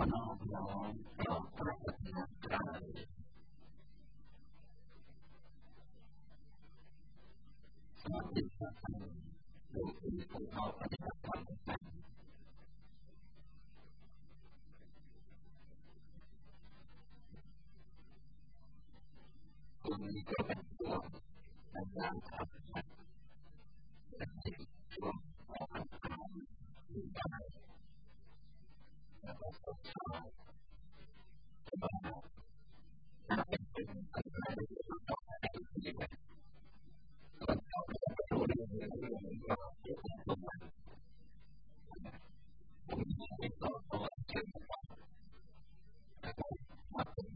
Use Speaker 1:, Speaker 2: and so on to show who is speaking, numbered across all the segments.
Speaker 1: น้อมน้อมต่อพระรัตนตรัยสวัสดีครับท่านผู้ที่เข้าปฏิบัติธรรมกันตรงนี้ก็เป็นช่วงการทำเป็นช่วงการทำที่ได้แล้วก็สดชื่นแต่ว่าถ้าเป็นอะไรที่ต้องให้ดีแบบส่วนเราก็จะรู้เรื่องก็เกี่ยวกับตรงนั้นผมไม่ต่อตัวเช่นกันแต่ก็มาเป็น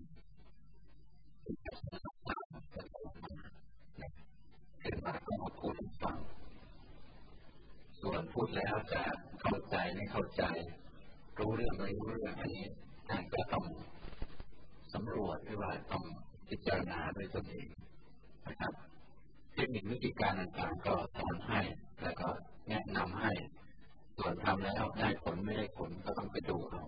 Speaker 1: คือมาก็มาพูดฟังส่วนพูดแล้วจะเข้าใจไม่เข้าใจรู้เรื่องไม่รู้เรื่องอันนี้ท่านก็ต้องสำรวจหรือว่าต้องพิจารณาด้วยตนเองนะครับเทคนิควิธีการต่างๆก็สอนให้แล้วก็แนะนำให้ส่วนทำแล้วได้ผลไม่ได้ผลก็ต้องไปดูเอา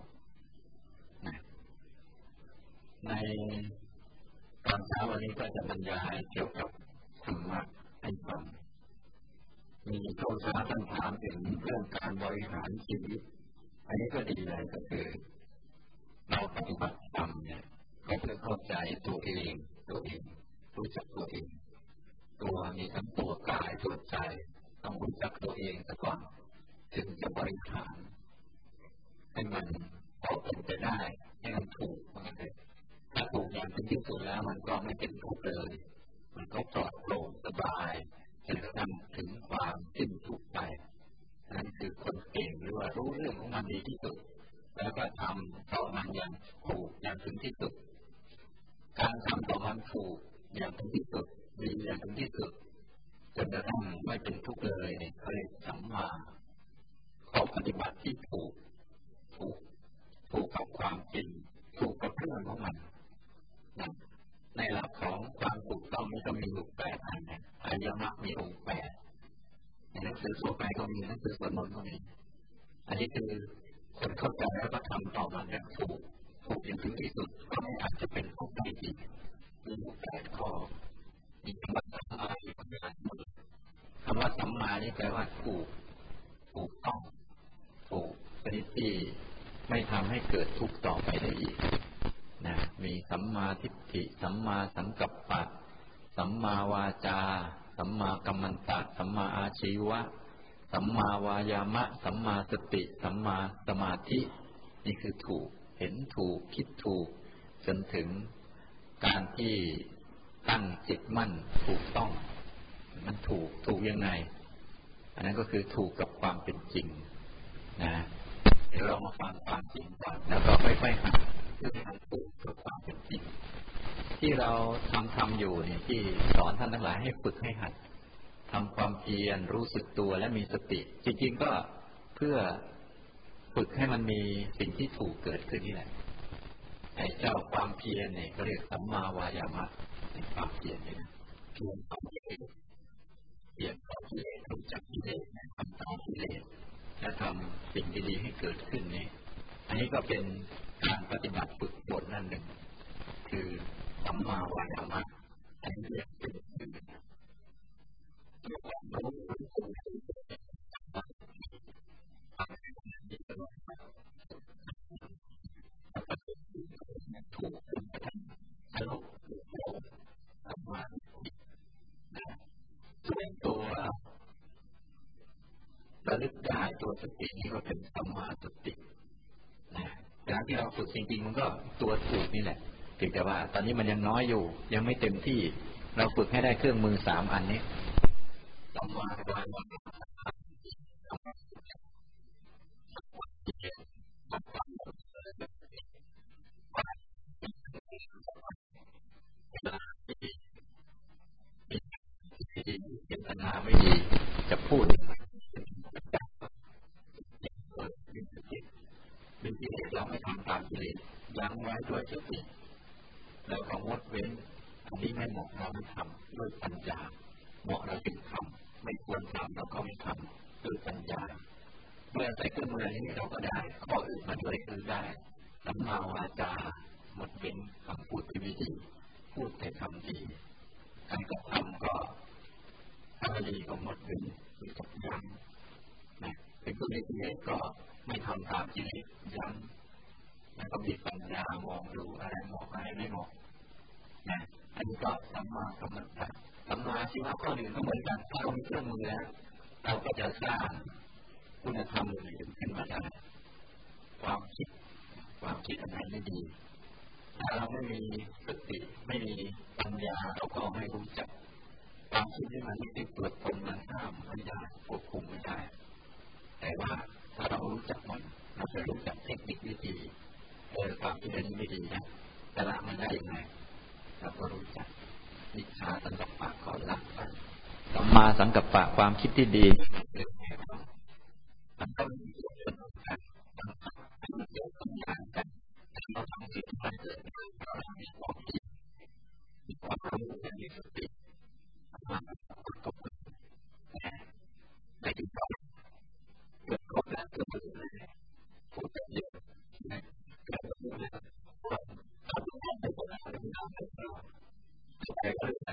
Speaker 1: ในตอนเช้าวันนี้ก็จะบรรยายเกี่ยวกับธรรมะให้ฟังมีโทษะท่านถามถึงเรื่องการบริหารชีวิตอันนี้ก็ดีเลยก็คือเราปฏิบัติธรรมเนี่ยก็เพื่อเข้าใจตัวเองรู้จักตัวเองตัวมีทั้งตัวกายตัวใจต้องรู้จักตัวเองซะก่อนจึงจะบริหารให้มันพอเป็นไปได้ให้มันถูกถ้าถูกอย่างถึงที่สุดแล้วมันก็ไม่เป็นทุกข์เลยมันก็ปลอดโปร่งสบายจนกระทั่งถึงความสิ้นทุกข์ไปนั่นคือคนเก่งหรือว่ารู้เรื่องของมันดีที่สุดแล้วก็ทำต่อมันอย่างถูกอย่างถึงที่สุดการทำต่อมันถูกอย่างถึงที่สุดดีอย่างถึงที่สุดจนกระทั่งไม่เป็นทุกข์เลยเขาเรียกสัมมาข้อปฏิบัติที่ถูกกับความจริงถูกกับเรื่องของมันในหลักของความถูกต้องนี้ก็มีอยู่8อันนะอริยมรรคมีองค์8ในหนังสือทั่วไปก็มีหนังสือสวดมนต์ก็มีอันนี้คือคนเข้าใจแล้วก็ทำต่อมันอย่างถูกอย่างถึงที่สุดก็ไม่อาจจะเป็นทุกข์ได้อีกมีอยู่8ข้อมีคำว่าสัมมาอยู่ประการหนึ่งคำว่าสัมมานี่แปลว่าถูกต้องถูกชนิดที่ไม่ทำให้เกิดทุกข์ต่อไปได้อีกนะมีสัมมาทิฏฐิสัมมาสังกัปปะสัมมาวาจาสัมมากัมมันตะสัมมาอาชีวะสัมมาวายามะสัมมาสติสัมมาสมาธินี่คือถูกเห็นถูกคิดถูกจนถึงการที่ตั้งจิตมั่นถูกต้องมันถูกยังไงอันนั้นก็คือถูกกับความเป็นจริงนะเดี๋ยวเรามาฟังความจริงก่อนแล้วก็ค่อยๆหัดเรื่องการถูกกับความเป็นจริงที่เราทำอยู่เนี่ยที่สอนท่านทั้งหลายให้ฝึกให้หัดทำความเพียรรู้สึกตัวและมีสติจริงๆก็เพื่อฝึกให้มันมีสิ่งที่ถูกเกิดขึ้นนี่แหละไอ้เจ้าความเพียรเนี่ยเขาเรียกสัมมาวายามะในความเพียรเนี่ยเพียรต่อกิเลสรู้จักกิเลสทำตามกิเลสและทำสิ่งดีๆให้เกิดขึ้นนี้อันนี้ก็เป็นการปฏิบัติฝึกฝนนั่นหนึ่งคือสัมมาวายามะอันนี้เรียกเป็นถูกสรุปสัมมาส่วนตัวระลึกได้ตัวสตินี่ก็เป็นสัมมาสติการที่เราฝึกจริงๆมันก็ตัวถูกนี่แหละเพียงแต่ว่าตอนนี้มันยังน้อยอยู่ยังไม่เต็มที่เราฝึกให้ได้เครื่องมือ3อันนี้สัมมาวายามะเจตนาไม่ดีจะพูดเป็นกิเลสเราไม่ทำตามกิเลสยั้งไว้ด้วยสติแล้วก็งดเว้นอันนี้ไม่เหมาะเราไม่ทำด้วยปัญญาเหมาะเราจึงทำไม่ควรทำเราก็ไม่ทำด้วยปัญญาเมื่อใส่เครื่องมือนี้เราก็ได้ข้ออื่นมาด้วยคือได้สัมมาวาจาหมดเป็นคำพูดที่ไม่ดีพูดแต่คำดีการกระทำก็ถ้าไม่ดีก็หมดเป็นคือตกย้ำนะเป็นผู้มีกิเลสก็ไม่ทำตามกิเลสย้ำแล้วก็มีปัญญามองดูอะไรเหมาะอะไรไม่เหมาะนะอันนี้ก็สัมมากัมมันตะสัมมาชีวะข้อหนึ่งก็เหมือนกันถ้าเรามีเครื่องมือแล้วเราก็จะสร้างคุณธรรมอื่นขึ้นมาได้ความคิดอันไหนไม่ดีถ้าเราไม่มีสติไม่มีปัญญาเราก็ไม่รู้จักความคิดที่มันติดตัวตนมันห้ามไม่ได้ควบคุมไม่ได้แต่ว่าถ้าเรารู้จักมันเราจะรู้จักเทคนิควิธีความคิดอันนี้ไม่ดีนะแต่ละมันได้ยังไงเราก็รู้จักมิจฉาสังกัปปะก็ละไปสัมมาสังกัปปะความคิดที่ดีมันต้องมีส่วนร่วมกันมันเกี่ยวกับงานกันเราทำสิ่งที่มันเกิดขึ้นเรามีความคิดมีความรู้มีสติมาประกอบกันในที่สุดเกิดครบแล้วเกิดผลเลยพูดกันเยอะเกิดผลแล้วทำให้ได้ผลแล้วไม่ทำให้เราใช้ก็ได้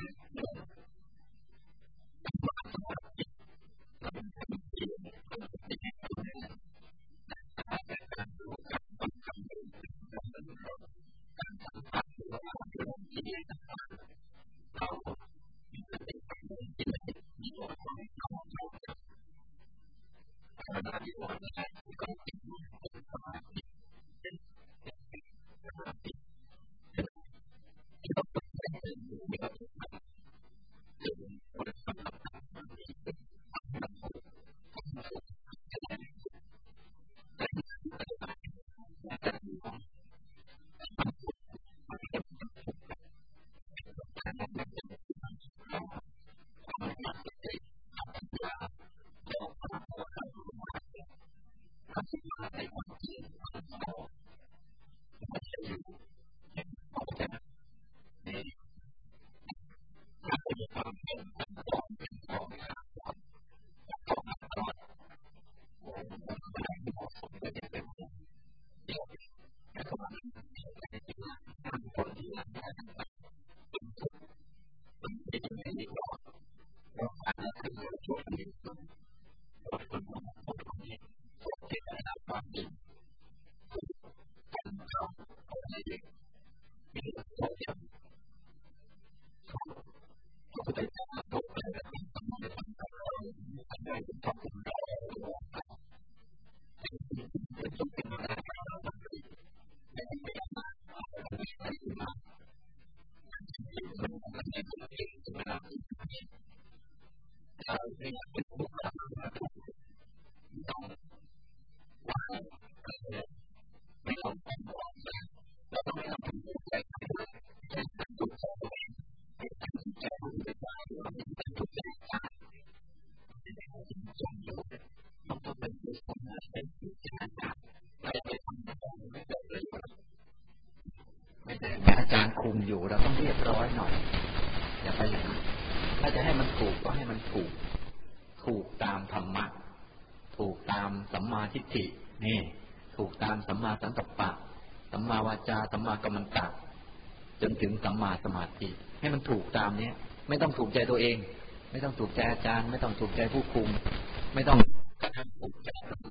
Speaker 1: อาจารย์คุมอยู่เราต้องเรียบร้อยหน่อยอย่าไปอย่างนั้นถ้าจะให้มันถูกก็ให้มันถูกตามธรรมะถูกตามสัมมาทิฏฐินี่ถูกตามสัมมาสังกัปปะสัมมาวาจาสัมมากัมมันตะจนถึงสัมมาสมาธิให้มันถูกตามนี้ไม่ต้องถูกใจตัวเองไม่ต้องถูกใจอาจารย์ไม่ต้องถูกใจผู้คุมไม่ต้องถูกใจ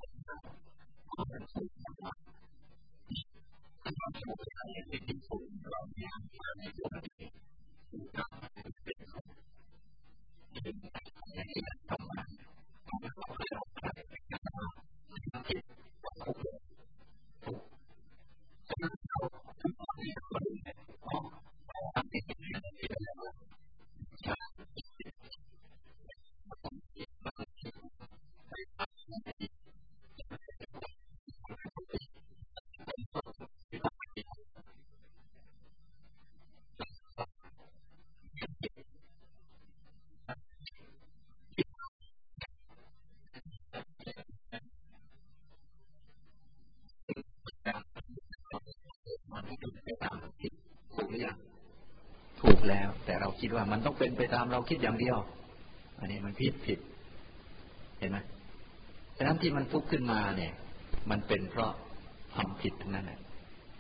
Speaker 1: ถูกแล้วแต่เราคิดว่ามันต้องเป็นไปตามเราคิดอย่างเดียวอันนี้มันผิดเห็นไหมฉะนั้นที่มันทุกข์ขึ้นมาเนี่ยมันเป็นเพราะทำผิดทั้งนั้นแหละ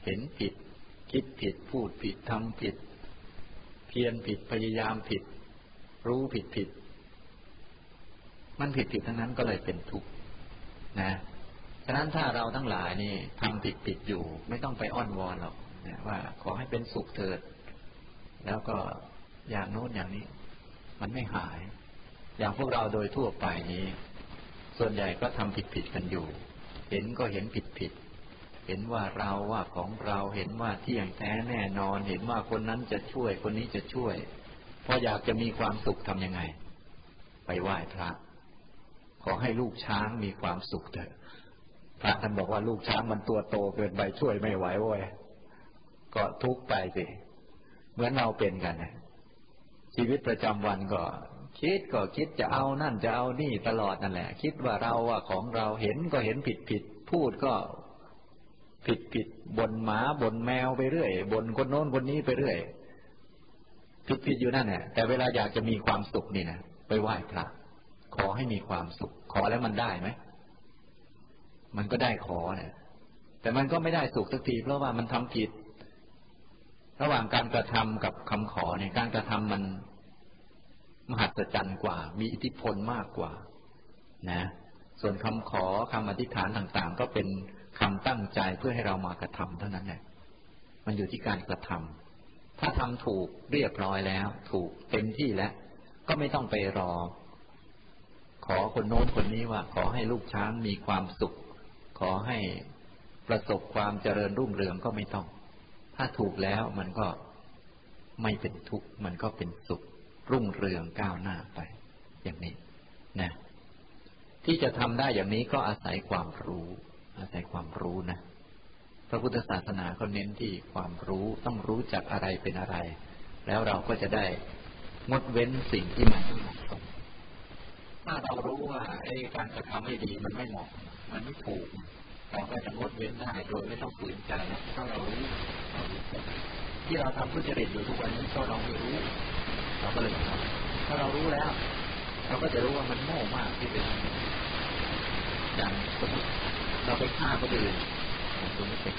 Speaker 1: เห็นผิดคิดผิดพูดผิดทำผิดเพียรผิดพยายามผิดรู้ผิดมันผิดทั้งนั้นก็เลยเป็นทุกข์นะฉะนั้นถ้าเราทั้งหลายนี่ทำผิดอยู่ไม่ต้องไปอ้อนวอนหรอกนะว่าขอให้เป็นสุขเถิดแล้วก็อย่างโน้นอย่างนี้มันไม่หายอย่างพวกเราโดยทั่วไปนี้ส่วนใหญ่ก็ทำผิดกันอยู่เห็นก็เห็นผิดเห็นว่าเราว่าของเราเห็นว่าเที่ยงแท้แน่นอนเห็นว่าคนนั้นจะช่วยคนนี้จะช่วยพออยากจะมีความสุขทำยังไงไปไหว้พระขอให้ลูกช้างมีความสุขเถอะพระท่านบอกว่าลูกช้างมันตัวโตเกินไปช่วยไม่ไหวโว้ยก็ทุกข์ไปสิเหมือนเราเป็นกันนะชีวิตประจำวันก็คิดจะเอานั่นจะเอานี่ตลอดนั่นแหละคิดว่าเราว่าของเราเห็นก็เห็นผิดพูดก็ผิดบ่นหมาบ่นแมวไปเรื่อยบ่นคนโน้นคนนี้ไปเรื่อยผิดอยู่นั่นแหละแต่เวลาอยากจะมีความสุขนี่นะไปไหว้พระขอให้มีความสุขขอแล้วมันได้ไหมมันก็ได้ขอเนี่ยแต่มันก็ไม่ได้สุขสักทีเพราะว่ามันทำผิดระหว่างการกระทำกับคำขอเนี่ยการกระทำมันมหัศจรรย์กว่ามีอิทธิพลมากกว่านะส่วนคำขอคำอธิษฐานต่างๆก็เป็นคำตั้งใจเพื่อให้เรามากระทำเท่านั้นแหละมันอยู่ที่การกระทำถ้าทำถูกเรียบร้อยแล้วถูกเต็มที่แล้วก็ไม่ต้องไปรอขอคนโน้นคนนี้ว่าขอให้ลูกช้างมีความสุขขอให้ประสบความเจริญรุ่งเรืองก็ไม่ต้องถ้าถูกแล้วมันก็ไม่เป็นทุกข์มันก็เป็นสุขรุ่งเรืองก้าวหน้าไปอย่างนี้นะที่จะทำได้อย่างนี้ก็อาศัยความรู้นะพระพุทธศาสนาก็เน้นที่ความรู้ต้องรู้จักอะไรเป็นอะไรแล้วเราก็จะได้งดเว้นสิ่งที่มันไม่เหมาะสมถ้าเรารู้ว่าการกระทำไม่ดีมันไม่เหมาะมันไม่ถูกเราก็จะงดเว้นได้โดยไม่ต้องฝืนใจถ้าเรารู้ที่เราทำทุจริตอยู่ทุกวันนี้ก็เราไม่รู้เราก็เลยทำถ้าเรารู้แล้วเราก็จะรู้ว่ามันโง่มากที่เป็นอย่างสมมติเราไปฆ่าคนอื่นสมมติไป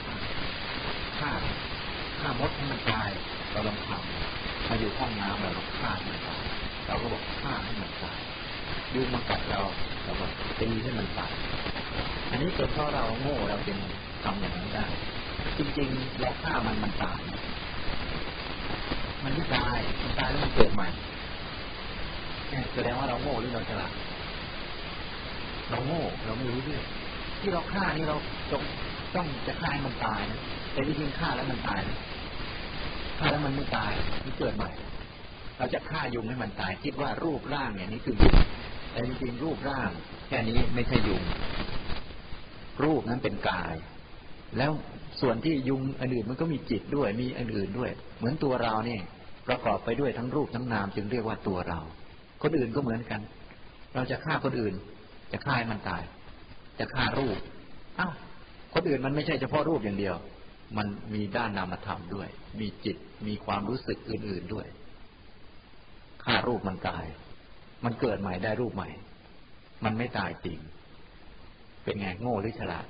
Speaker 1: ฆ่ามดให้มันตายเราลองทำมาอยู่ห้องน้ำเราฆ่าให้มันตายเราก็บอกฆ่าให้มันตายยุงมากัดเราก็ตีให้มันตายอันนี้เป็นเพราะเราโง่เราเป็นทำอย่างนั้นได้จริงๆเราฆ่ามันตายมันไม่ตายมันตายแล้วมันเกิดใหม่แสดงว่าเราโง่หรือเราฉลาดเราโง่เราไม่รู้เรื่องที่เราฆ่านี่เราต้องจะฆ่าให้มันตายนะแต่จริงๆฆ่าแล้วมันตายนะฆ่าแล้วมันไม่ตายมันเกิดใหม่เราจะฆ่ายุงให้มันตายคิดว่ารูปร่างเนี่ยนี่คือยุงแต่จริงๆรูปร่างแค่นี้ไม่ใช่ยุงรูปนั้นเป็นกายแล้วส่วนที่ยุงอันอื่นมันก็มีจิตด้วยมีอันอื่นด้วยเหมือนตัวเราเนี่ยประกอบไปด้วยทั้งรูปทั้งนามจึงเรียกว่าตัวเราคนอื่นก็เหมือนกันเราจะฆ่าคนอื่นจะฆ่าให้มันตายจะฆ่ารูปคนอื่นมันไม่ใช่เฉพาะรูปอย่างเดียวมันมีด้านนามธรรมด้วยมีจิตมีความรู้สึกอื่นๆด้วยฆ่ารูปมันตายมันเกิดใหม่ได้รูปใหม่มันไม่ตายจริงเป็นไงโง่หรือฉลาด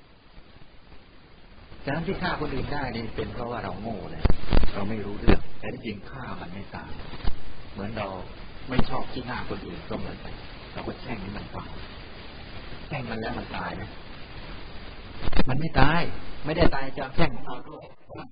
Speaker 1: ฉะนั้นที่ฆ่าคนอื่นได้นี่เป็นเพราะว่าเราโง่เลยเราไม่รู้เรื่องแต่จริงฆ่ามันไม่ตายเหมือนเราไม่ชอบที่หน้าคนอื่นก็เหมือนกันเราก็แช่งให้มันตายแช่งมันแล้วมันตายไหมมันไม่ตายไม่ได้ตายจากแช่งของเราด้วย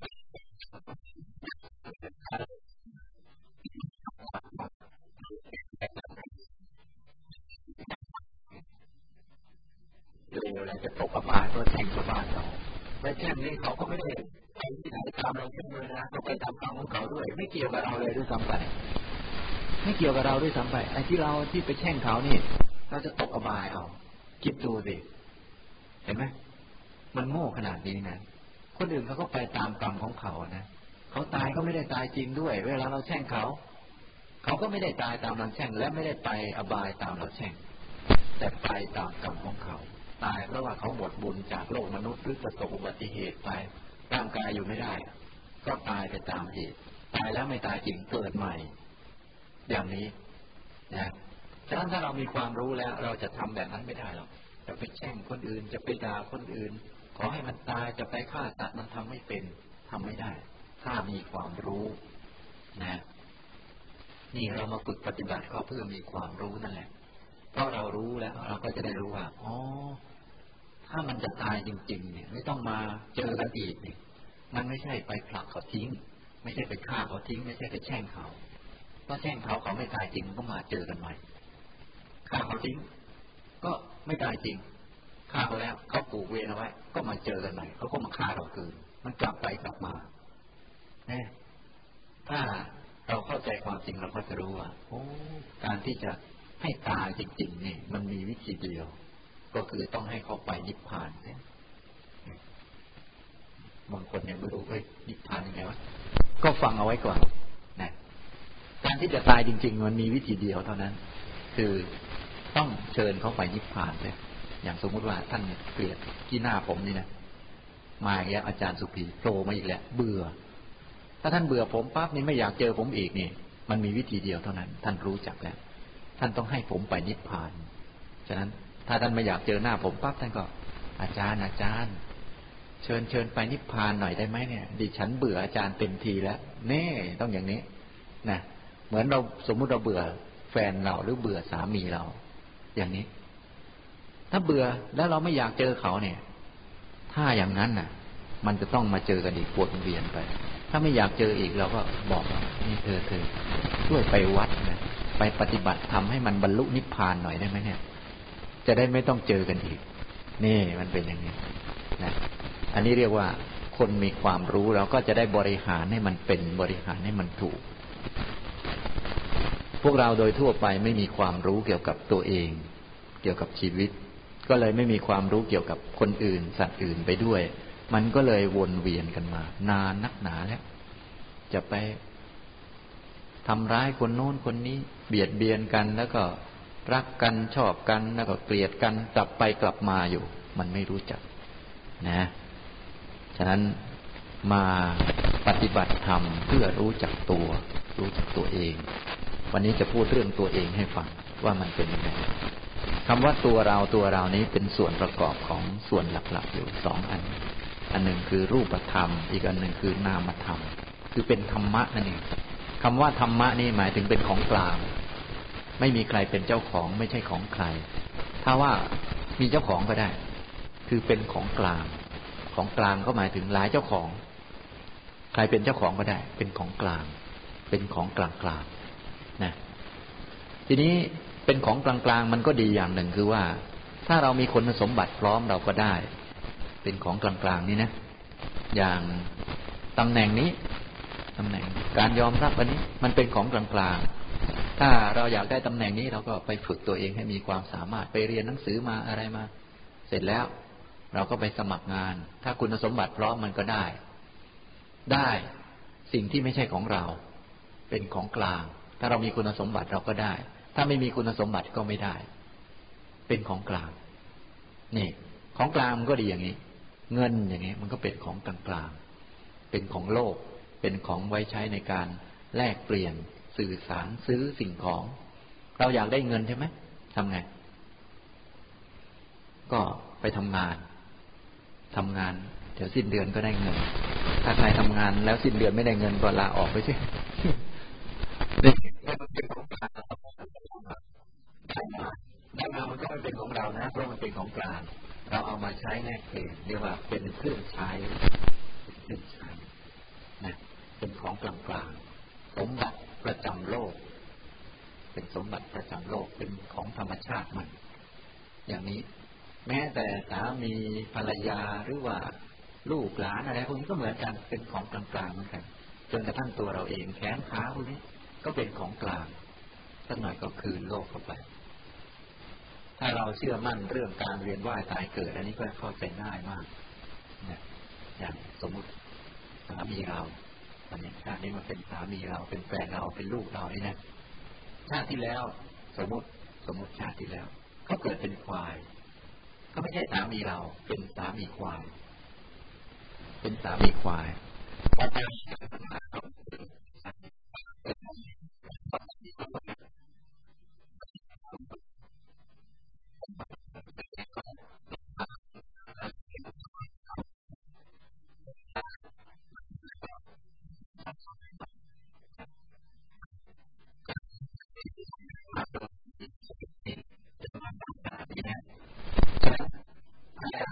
Speaker 1: เราจะตกอบายเพราะแช่งชาวบ้านเราและแช่งนี้เขาก็ไม่ได้ไปที่ไหนตามเราเช่นเลยนะเขาไปตามกรรมของเขาด้วยไม่เกี่ยวกับเราเลยด้วยซ้ำไปไม่เกี่ยวกับเราด้วยซ้ำไปไอ้ที่เราที่ไปแช่งเขานี่เราจะตกอบายเอาคิดดูสิเห็นไหมมันโง่ขนาดนี้นะคนอื่นเขาก็ไปตามกรรมของเขานะเขาตายก็ไม่ได้ตายจริงด้วยเวลาเราแช่งเขาก็ไม่ได้ตายตามเราแช่งและไม่ได้ไปอบายตามเราแช่งแต่ไปตามกรรมของเขาตายเพราะว่าเขาหมดบุญจากโลกมนุษย์หรือประสบอุบัติเหตุไปร่างกายอยู่ไม่ได้ก็ตายไปตามเหตุตายแล้วไม่ตายจริงเกิดใหม่อย่างนี้นะฉะนั้นถ้าเรามีความรู้แล้วเราจะทำแบบนั้นไม่ได้หรอกจะไปแช่งคนอื่นจะไปด่าคนอื่นขอให้มันตายจะไปฆ่าสัตว์มันทำไม่เป็นทำไม่ได้ถ้ามีความรู้นะนี่เรามาฝึกปฏิบัติก็เพื่อมีความรู้นั่นแหละเพราะเรารู้แล้วเราก็จะได้รู้ว่าอ๋อถ้ามันจะตายจริงๆเนี่ยไม่ต้องมาเจอกันอีกเนี่ยมันไม่ใช่ไปผลักเขาทิ้งไม่ใช่ไปฆ่าเขาทิ้งไม่ใช่ไปแช่งเขาเพราะแช่งเขาไม่ตายจริงก็มาเจอกันใหม่ฆ่าเขาทิ้งก็ไม่ตายจริงฆ่าเขาแล้วเขาปลูกเวรเอาไว้ก็มาเจอกันใหม่เขาก็มาฆ่าเราคืนมันกลับไปกลับมาถ้าเราเข้าใจความจริงเราก็จะรู้ว่าโอ้การที่จะให้ตายจริงๆเนี่ยมันมีวิธีเดียวก็คือต้องให้เขาไปนิพพานเนี่ยบางคนยังไม่รู้เลยนิพพานยังไงวะก็ฟังเอาไว้ก่อนนะการที่จะตายจริงๆมันมีวิธีเดียวเท่านั้นคือต้องเชิญเขาไปนิพพานเลยอย่างสมมุติว่าท่านเกลียดที่หน้าผมนี่นะมาอีกแล้วอาจารย์สุภีโผล่มาอีกแล้วเบื่อถ้าท่านเบื่อผมปั๊บนี่ไม่อยากเจอผมอีกนี่มันมีวิธีเดียวเท่านั้นท่านรู้จักแล้วท่านต้องให้ผมไปนิพพานฉะนั้นถ้าท่านไม่อยากเจอหน้าผมปั๊บท่านก็อาจารย์เชิญไปนิพพานหน่อยได้ไหมเนี่ยดิฉันเบื่ออาจารย์เต็มทีแล้วเน่ต้องอย่างนี้นะเหมือนเราสมมุติเราเบื่อแฟนเราหรือเบื่อสามีเราอย่างนี้ถ้าเบื่อแล้วเราไม่อยากเจอเขาเนี่ยถ้าอย่างนั้นน่ะมันจะต้องมาเจอกันอีกวนเวียนไปถ้าไม่อยากเจออีกเราก็บอกว่านี่เธอช่วยไปวัดนะไปปฏิบัติทำให้มันบรรลุนิพพานหน่อยได้ไหมเนี่ยจะได้ไม่ต้องเจอกันอีกนี่มันเป็นอย่างนี้นะอันนี้เรียกว่าคนมีความรู้เราก็จะได้บริหารให้มันเป็นบริหารให้มันถูกพวกเราโดยทั่วไปไม่มีความรู้เกี่ยวกับตัวเองเกี่ยวกับชีวิตก็เลยไม่มีความรู้เกี่ยวกับคนอื่นสัตว์อื่นไปด้วยมันก็เลยวนเวียนกันมานานนักหนาแล้วจะไปทำร้ายคนโน้นคนนี้เบียดเบียนกันแล้วก็รักกันชอบกันแล้วก็เกลียดกันกลับไปกลับมาอยู่มันไม่รู้จักนะฉะนั้นมาปฏิบัติธรรมเพื่อรู้จักตัวเองวันนี้จะพูดเรื่องตัวเองให้ฟังว่ามันเป็นยังไงคำว่าตัวเรานี้เป็นส่วนประกอบของส่วนหลักๆอยู่สองอันหนึ่งคือรูปธรรมอีกอันหนึ่งคือนามธรรมคือเป็นธรรมะนั่นเองคำว่าธรรมะนี่หมายถึงเป็นของกลางไม่มีใครเป็นเจ้าของไม่ใช่ของใครถ้าว่ามีเจ้าของก็ได้คือเป็นของกลางของกลางก็หมายถึงหลายเจ้าของใครเป็นเจ้าของก็ได้เป็นของกลางเป็นของกลางนะทีนี้เป็นของกลางมันก็ดีอย่างหนึ่งคือว่าถ้าเรามีคุณสมบัติพร้อมเราก็ได้เป็นของกลางนี่นะอย่างตำแหน่งนี้ตำแหน่งการยอมรับอันนี้มันเป็นของกลางถ้าเราอยากได้ตำแหน่งนี้เราก็ไปฝึกตัวเองให้มีความสามารถไปเรียนหนังสือมาอะไรมาเสร็จแล้วเราก็ไปสมัครงานถ้าคุณสมบัติพร้อมมันก็ได้สิ่งที่ไม่ใช่ของเราเป็นของกลางถ้าเรามีคุณสมบัติเราก็ได้ถ้าไม่มีคุณสมบัติก็ไม่ได้เป็นของกลางนี่ของกลางมันก็ดีอย่างนี้เงินอย่างนี้มันก็เป็นของกลางเป็นของโลกเป็นของไว้ใช้ในการแลกเปลี่ยนสื่อสารซื้อสิ่งของเราอยากได้เงินใช่ไหมทำไงก็ไปทำงานเดี๋ยวสิ้นเดือนก็ได้เงินถ้าใครทำงานแล้วสิ้นเดือนไม่ได้เงินก็ลาออกไปสิได้มามันก็ไม่เป็นของเรานะเพราะมันเป็นของกลางเราเอามาใช้แลกเปลี่ยนเรียกว่าเป็นเครื่องใช้นะเป็นของกลางสมบัติประจำโลกเป็นสมบัติประจำโลกเป็นของธรรมชาติมันอย่างนี้แม้แต่สามีภรรยาหรือว่าลูกหลานอะไรพวกนี้ก็เหมือนกันเป็นของกลางเหมือนกันจนกระทั่งตัวเราเองแขนขาพวกนี้ก็เป็นของกลางสักหน่อยก็คืนโลกเข้าไปถ้าเราเชื่อมั่นเรื่องการเวียนว่ายตายเกิดอันนี้ก็เข้าใจง่ายมากนะอย่างสมมติสามีเราตอนนี้ชาตินี้มาเป็นสามีเราเป็นแฟนเราเป็นลูกเรานี่นะชาติที่แล้วสมมติชาติที่แล้วเขาเกิดเป็นควายก็ไม่ใช่สามีเราเป็นสามีควาย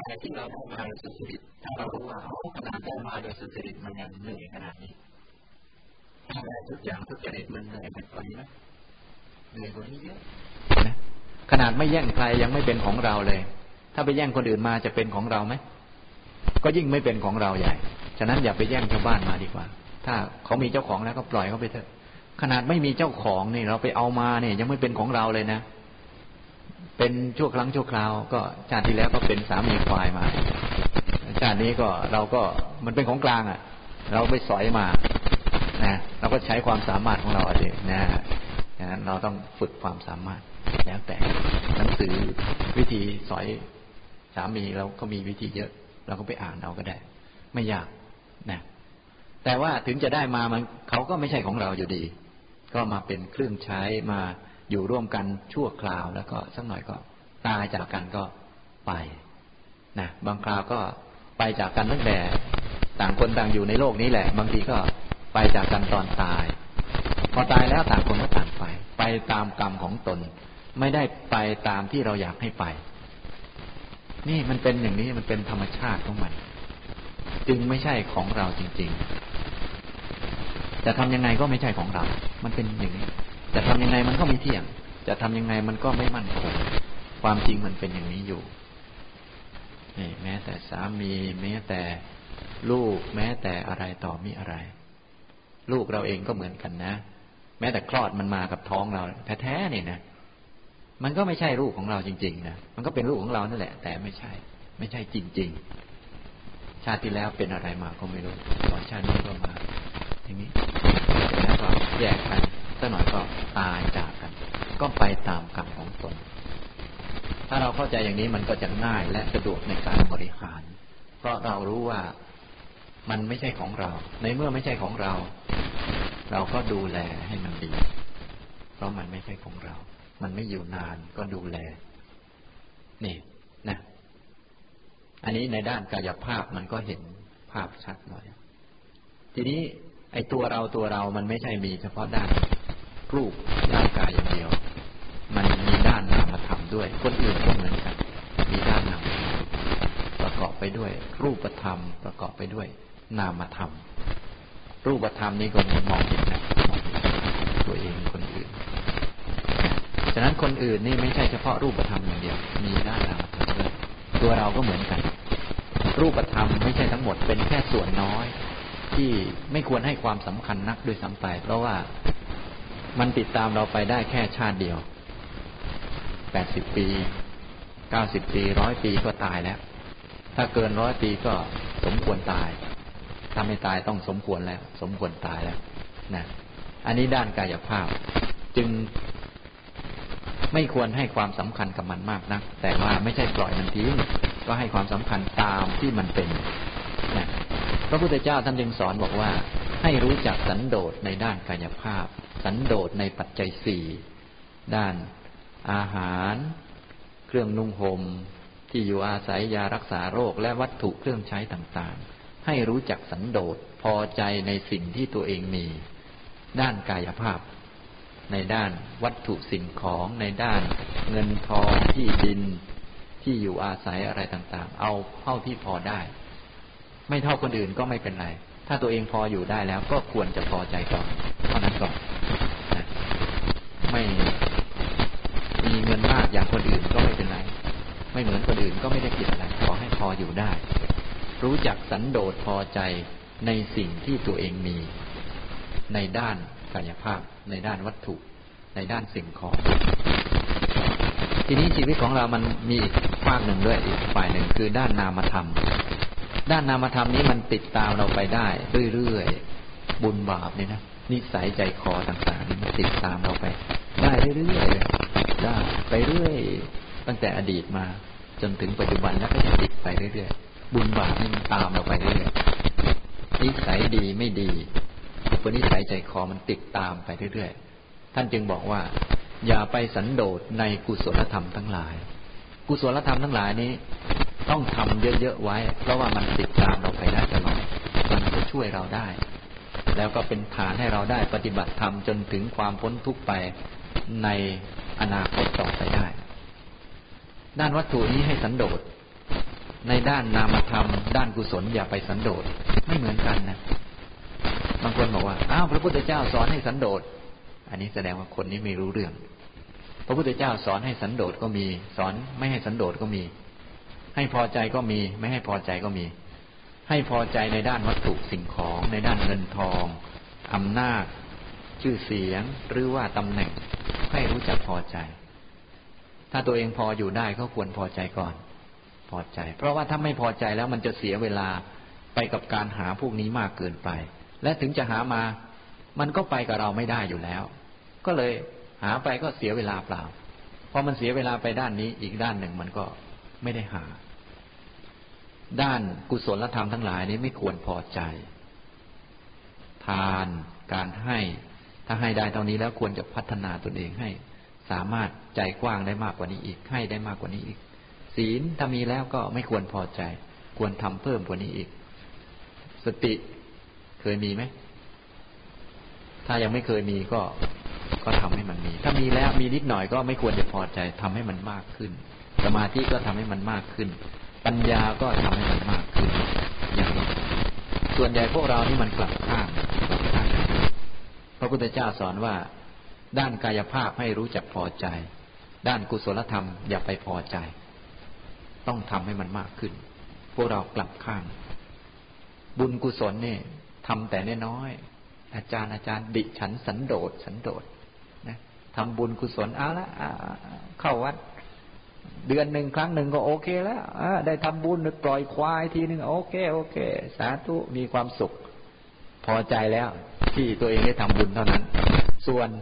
Speaker 1: แต่ที่เราได้มาโดยสุจริตถ้าเรารู้ว่าขนาดได้มาโดยสุจริตมันยังเหนื่อยขนาดนี้ถ้าได้ทุกอย่างทุกจริตมันเหนื่อยไปกว่านี้ไหมเหนื่อยกว่านี้เยอะนะขนาดไม่แย่งใครยังไม่เป็นของเราเลยถ้าไปแย่งคนอื่นมาจะเป็นของเราไหมก็ยิ่งไม่เป็นของเราใหญ่ฉะนั้นอย่าไปแย่งชาวบ้านมาดีกว่าถ้าเขามีเจ้าของแล้วก็ปล่อยเขาไปเถอะขนาดไม่มีเจ้าของนี่เราไปเอามาเนี่ยยังไม่เป็นของเราเลยนะเป็นชั่วครั้งชั่วคราวก็ชาติที่แล้วก็เป็นสามีควายมาชาตินี้ก็เราก็มันเป็นของกลางอ่ะเราไปสอยมานะเราก็ใช้ความสามารถของเราเองนะฉะนั้นเราต้องฝึกความสามารถแล้วแต่หนังสือวิธีสอยสามีเราก็มีวิธีเยอะเราก็ไปอ่านเอาก็ได้ไม่ยากนะแต่ว่าถึงจะได้มามันเขาก็ไม่ใช่ของเราอยู่ดีก็มาเป็นเครื่องใช้มาอยู่ร่วมกันชั่วคราวแล้วก็สักหน่อยก็ตายจากกันก็ไปนะบางคราวก็ไปจากกันตั้งแต่ต่างคนต่างอยู่ในโลกนี้แหละบางทีก็ไปจากกันตอนตายพอตายแล้วต่างคนก็ต่างไปตามกรรมของตนไม่ได้ไปตามที่เราอยากให้ไปนี่มันเป็นอย่างนี้มันเป็นธรรมชาติของมันจึงไม่ใช่ของเราจริงๆจะทำยังไงก็ไม่ใช่ของเรามันเป็นอย่างนี้จะทำยังไงมันก็ไม่เที่ยงจะทำยังไงมันก็ไม่มั่นคงความจริงมันเป็นอย่างนี้อยู่นี่แม้แต่สามีแม้แต่ลูกแม้แต่อะไรต่อมีอะไรลูกเราเองก็เหมือนกันนะแม้แต่คลอดมันมากับท้องเราแท้ๆนี่นะมันก็ไม่ใช่ลูกของเราจริงๆนะมันก็เป็นลูกของเรานั่นแหละแต่ไม่ใช่จริงๆชาติที่แล้วเป็นอะไรมาก็ไม่รู้ตอนชาตินี้ก็มาอย่างนี้แล้วก็แยกกันสักหน่อยก็ตายจากกันก็ไปตามกรรมของตนถ้าเราเข้าใจอย่างนี้มันก็จะง่ายและสะดวกในการบริหารเพราะเรารู้ว่ามันไม่ใช่ของเราในเมื่อไม่ใช่ของเราเราก็ดูแลให้มันดีเพราะมันไม่ใช่ของเรามันไม่อยู่นานก็ดูแลนี่นะอันนี้ในด้านกายภาพมันก็เห็นภาพชัดหน่อยทีนี้ไอ้ตัวเรามันไม่ใช่มีเฉพาะด้านรูปร่างกายอย่างเดียวมันมีด้านนามธรรมด้วยคนอื่นก็เหมือนกันมีด้านนามธรรมประกอบไปด้วยรูปธรรมประกอบไปด้วยนามธรรมรูปธรรมนี้ก็มองเห็นนะมองเห็นตัวเองคนอื่นฉะนั้นคนอื่นนี่ไม่ใช่เฉพาะรูปธรรมอย่างเดียวมีด้านนามธรรมด้วยตัวเราก็เหมือนกันรูปธรรมไม่ใช่ทั้งหมดเป็นแค่ส่วนน้อยที่ไม่ควรให้ความสำคัญนักด้วยซ้ำไปเพราะว่ามันติดตามเราไปได้แค่ชาติเดียว80 ปี90 ปี100 ปีก็ตายแล้วถ้าเกิน100 ปีก็สมควรตายถ้าไม่ตายต้องสมควรแล้วสมควรตายแล้วนะอันนี้ด้านกายภาพจึงไม่ควรให้ความสำคัญกับมันมากนักแต่ว่าไม่ใช่ปล่อยมันทิ้งก็ให้ความสำคัญตามที่มันเป็นนะพระพุทธเจ้าท่านจึงสอนบอกว่าให้รู้จักสันโดษในด้านกายภาพสันโดษในปัจจัย4ด้านอาหารเครื่องนุ่งห่มที่อยู่อาศัยยารักษาโรคและวัตถุเครื่องใช้ต่างๆให้รู้จักสันโดษพอใจในสิ่งที่ตัวเองมีด้านกายภาพในด้านวัตถุสิ่งของในด้านเงินทองที่ดินที่อยู่อาศัยอะไรต่างๆเอาเท่าที่พอได้ไม่เท่าคนอื่นก็ไม่เป็นไรถ้าตัวเองพออยู่ได้แล้วก็ควรจะพอใจก่อนเท่านั้นก่อนนะไม่มีเงินมากอย่างคนอื่นก็ไม่เป็นไรไม่เหมือนคนอื่นก็ไม่ได้ผิดอะไรขอให้พออยู่ได้รู้จักสันโดษพอใจในสิ่งที่ตัวเองมีในด้านกายภาพในด้านวัตถุในด้านสิ่งของทีนี้ชีวิตของเรามันมีอีกฝ่ายหนึ่งด้วยอีกฝ่ายหนึ่งคือด้านนามธรรมด้านนามธรรมนี้มันติดตามเราไปได้เรื่อยๆบุญบาปเนี่ยนะนิสัยใจคอต่างๆนี่มันติดตามเราไปได้เรื่อยๆได้ไปเรื่อยตั้งแต่อดีตมาจนถึงปัจจุบันแล้วก็จะติดไปเรื่อยๆบุญบาปนี่มันตามเราไปเรื่อยๆนิสัยดีไม่ดีอุปนิสัยใจคอมันติดตามไปเรื่อยๆท่านจึงบอกว่าอย่าไปสันโดษในกุศลธรรมทั้งหลายกุศลธรรมทั้งหลายนี้ต้องทำเยอะๆไว้เพราะว่ามันติดตามเราไปได้ตลอดมันจะช่วยเราได้แล้วก็เป็นฐานให้เราได้ปฏิบัติธรรมจนถึงความพ้นทุกข์ไปในอนาคตต่อไปได้ด้านวัตถุนี้ให้สันโดษ
Speaker 2: ในด้านนามธรรมด้านกุศลอย่าไปสันโดษไม่เหมือนกันนะบางคนบอกว่าอ้าวพระพุทธเจ้าสอนให้สันโดษอันนี้แสดงว่าคนนี้ไม่รู้เรื่องพระพุทธเจ้าสอนให้สันโดษก็มีสอนไม่ให้สันโดษก็มีให้พอใจก็มีไม่ให้พอใจก็มีให้พอใจในด้านวัตถุสิ่งของในด้านเงินทองอำนาจชื่อเสียงหรือว่าตำแหน่งให้รู้จักพอใจถ้าตัวเองพออยู่ได้ก็ควรพอใจก่อนพอใจเพราะว่าถ้าไม่พอใจแล้วมันจะเสียเวลาไปกับการหาพวกนี้มากเกินไปและถึงจะหามามันก็ไปกับเราไม่ได้อยู่แล้วก็เลยหาไปก็เสียเวลาเปล่าพอมันเสียเวลาไปด้านนี้อีกด้านหนึ่งมันก็ไม่ได้หาด้านกุศลธรรมทั้งหลายนี้ไม่ควรพอใจทานการให้ถ้าให้ได้เท่านี้แล้วควรจะพัฒนาตนเองให้สามารถใจกว้างได้มากกว่านี้อีกให้ได้มากกว่านี้อีกศีลถ้ามีแล้วก็ไม่ควรพอใจควรทำเพิ่มกว่านี้อีกสติเคยมีไหมถ้ายังไม่เคยมีก็ทำให้มันมีถ้ามีแล้วมีนิดหน่อยก็ไม่ควรจะพอใจทำให้มันมากขึ้นสมาธิก็ทำให้มันมากขึ้นปัญญาก็ทำให้มันมากขึ้นอย่างนี้ส่วนใหญ่พวกเรานี่มันกลับข้างพระพุทธเจ้าสอนว่าด้านกายภาพให้รู้จักพอใจด้านกุศลธรรมอย่าไปพอใจต้องทำให้มันมากขึ้นพวกเรากลับข้างบุญกุศลนี่ทำแต่น้อยๆอาจารย์ดิฉันสันโดษนะทำบุญกุศลเอาละเข้าวัดเดือนหนึ่งครั้งหนึ่งก็โอเคแล้วได้ทำบุญปล่อยควายทีนึงโอเคสาธุมีความสุขพอใจแล้วที่ตัวเองได้ทำบุญเท่านั้นส่วน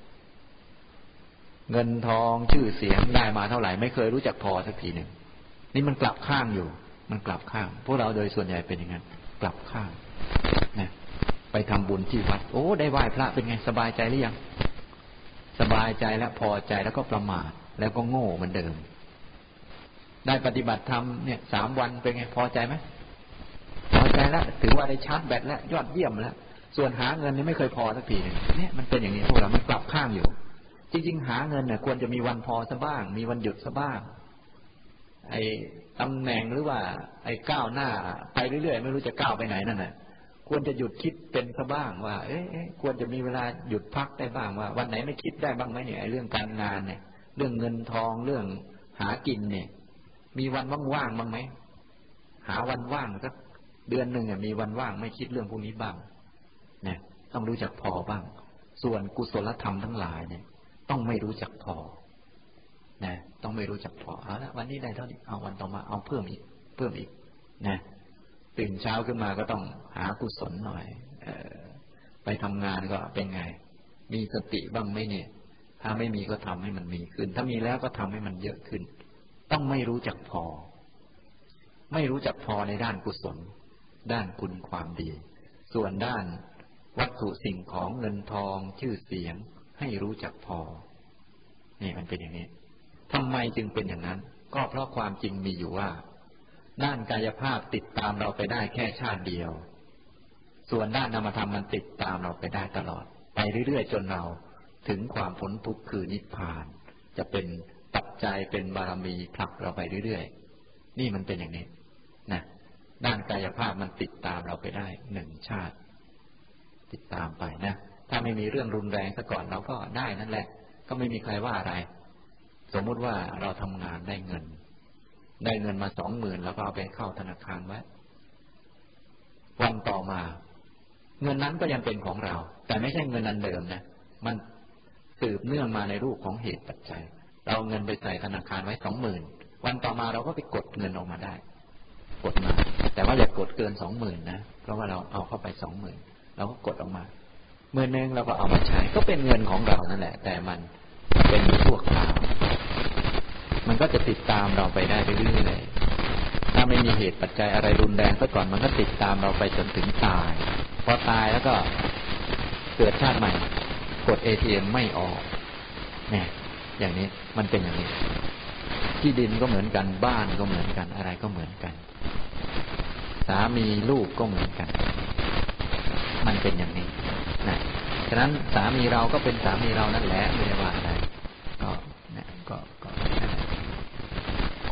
Speaker 2: เงินทองชื่อเสียงได้มาเท่าไหร่ไม่เคยรู้จักพอสักทีหนึ่งนี่มันกลับข้างอยู่มันกลับข้างพวกเราโดยส่วนใหญ่เป็นอย่างนั้นกลับข้างนะไปทำบุญที่วัดโอ้ได้ไหว้พระเป็นไงสบายใจหรือยังสบายใจแล้วพอใจแล้วก็ประมาทแล้วก็โง่เหมือนเดิมได้ปฏิบัติธรรมเนี่ย3 วันเป็นไงพอใจไหมพอใจแล้วถือว่าได้ชาร์จแบตแล้วยอดเยี่ยมแล้วส่วนหาเงินนี่ไม่เคยพอสักทีนึงเนี่ยมันเป็นอย่างนี้พวกเรามันกลับข้างอยู่จริงๆหาเงินเนี่ยควรจะมีวันพอซะบ้างมีวันหยุดซะบ้างไอ้ตำแหน่งหรือว่าไอ้ก้าวหน้าไปเรื่อยๆไม่รู้จะก้าวไปไหนนั่นแหละควรจะหยุดคิดเป็นซะบ้างว่าควรจะมีเวลาหยุดพักได้บ้างว่าวันไหนไม่คิดได้บ้างไหมเนี่ยไอ้เรื่องการงานเนี่ยเรื่องเงินทองเรื่องหากินเนี่ยมีวันว่างๆบ้างไหมหาวันว่างสักเดือนหนึ่งมีวันว่างไม่คิดเรื่องพวกนี้บ้างเนี่ยต้องรู้จักพอบ้างส่วนกุศลธรรมทั้งหลายเนี่ยต้องไม่รู้จักพอนะต้องไม่รู้จักพอเอาละวันนี้ได้เท่านี้เอาวันต่อมาเอาเพิ่มอีกนะตื่นเช้าขึ้นมาก็ต้องหากุศลหน่อยไปทำงานก็เป็นไงมีสติบ้างไหมเนี่ยถ้าไม่มีก็ทำให้มันมีขึ้นถ้ามีแล้วก็ทำให้มันเยอะขึ้นต้องไม่รู้จักพอไม่รู้จักพอในด้านกุศลด้านคุณความดีส่วนด้านวัตถุสิ่งของเงินทองชื่อเสียงให้รู้จักพอนี่มันเป็นอย่างนี้ทำไมจึงเป็นอย่างนั้นก็เพราะความจริงมีอยู่ว่าด้านกายภาพติดตามเราไปได้แค่ชาติเดียวส่วนด้านนามธรรมมันติดตามเราไปได้ตลอดไปเรื่อยๆจนเราถึงความพ้นทุกข์คือนิพพานจะเป็นปัจจัยเป็นบารมีผลักเราไปเรื่อยๆนี่มันเป็นอย่างนี้นะด้านกายภาพมันติดตามเราไปได้1 ชาติติดตามไปนะถ้าไม่มีเรื่องรุนแรงซะก่อนเราก็ได้นั่นแหละก็ไม่มีใครว่าอะไรสมมุติว่าเราทำงานได้เงินมา20,000แล้วก็เอาไปเข้าธนาคารไว้วันต่อมาเงินนั้นก็ยังเป็นของเราแต่ไม่ใช่เงินอันเดิมนะมันสืบเนื่องมาในรูปของเหตุปัจจัยเราเงินไปใส่ธนาคารไว้20,000วันต่อมาเราก็ไปกดเงินออกมาได้กดมาแต่ว่าอย่ากดเกิน20,000นะเพราะว่าเราเอาเข้าไป20,000เราก็กดออกมา10,000เราก็เอามาใช้ก็เป็นเงินของเรานั่นแหละแต่มันเป็นชั่วคราวมันก็จะติดตามเราไปได้เรื่อยๆถ้าไม่มีเหตุปัจจัยอะไรรุนแรงซะก่อนมันก็ติดตามเราไปจนถึงตายพอตายแล้วก็เกิดชาติใหม่กด ATM ไม่ออกเนี่ยอย่างนี้มันเป็นอย่างนี้ที่ดินก็เหมือนกันบ้านก็เหมือนกันอะไรก็เหมือนกันสามีลูกก็เหมือนกันมันเป็นอย่างนี้นะฉะนั้นสามีเราก็เป็นสามีเรานั่นแหละไม่ได้ว่าอะไรก็เนี่ยก็ค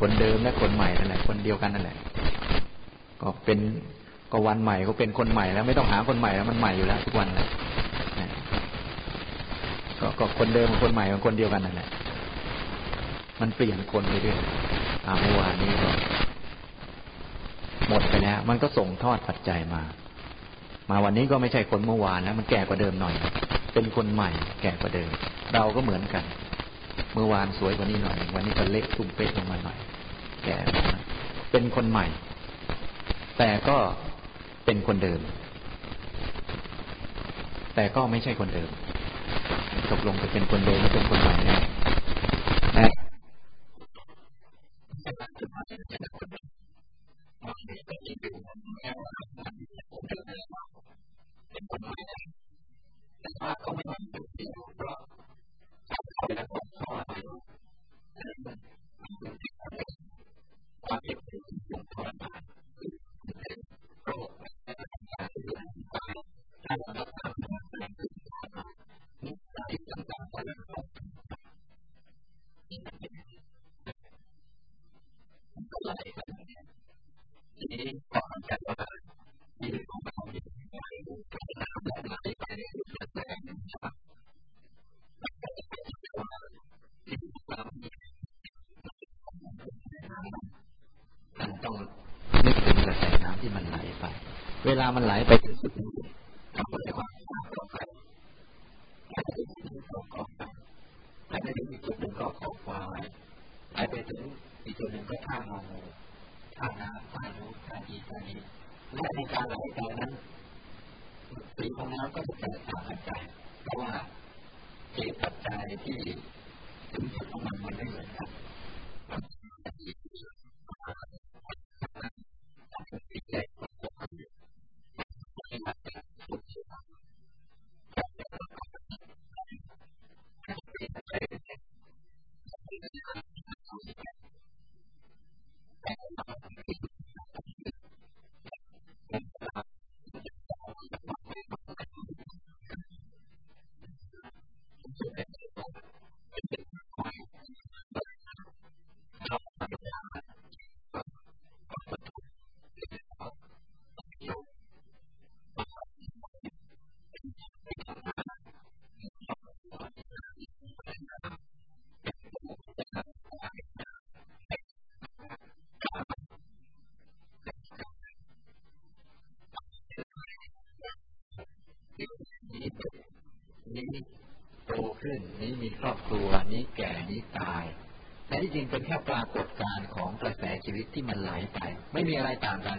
Speaker 2: คนเดิมและคนใหม่นั่นแหละคนเดียวกันนั่นแหละก็วันใหม่ก็เป็นคนใหม่แล้วไม่ต้องหาคนใหม่แล้วมันใหม่อยู่แล้วทุกวันเลยก็คนเดิมกับคนใหม่กับคนเดียวกันนั่นแหละมันเปลี่ยนคนไปเรื่อยเมื่อวานนี้ก็หมดไปแล้วมันก็ส่งทอดปัจจัยมาวันนี้ก็ไม่ใช่คนเมื่อวานแล้วมันแก่กว่าเดิมหน่อยเป็นคนใหม่แก่กว่าเดิมเราก็เหมือนกันเมื่อวานสวยกว่านี้หน่อยวันนี้ก็เล็กตุ้มเป๊ะลงมาหน่อยแก่เป็นคนใหม่แต่ก็เป็นคนเดิมแต่ก็ไม่ใช่คนเดิมตกลงจะเป็นคนเดิมหรือเป็นคนใหม่แน่ต้องนึกถึงกระแสน้ำที่มันไหลไปเวลามันไหลไปถึงจุดหนึ่งเราก็จะว่าไหลไปถึงอีกจุดหนึ่งก็ขอบฟ้าไหลไปถึงอีกจุดหนึ่งก็ท่างองูท่าน้ำท่านู้นท่านี้ท่านี้และในการไหลไปนั้นสีของน้ำก็จะแตกต่างกันไปเพราะว่าเหตุปัจจัยที่ถึงจุดของมันไม่เหมือนกันนี้โตขึ้นนี้มีครอบครัวนี้แก่นี้ตายแต่ที่จริงเป็นแค่ปรากฏการณ์ของกระแสชีวิตที่มันไหลไปไม่มีอะไรต่างกัน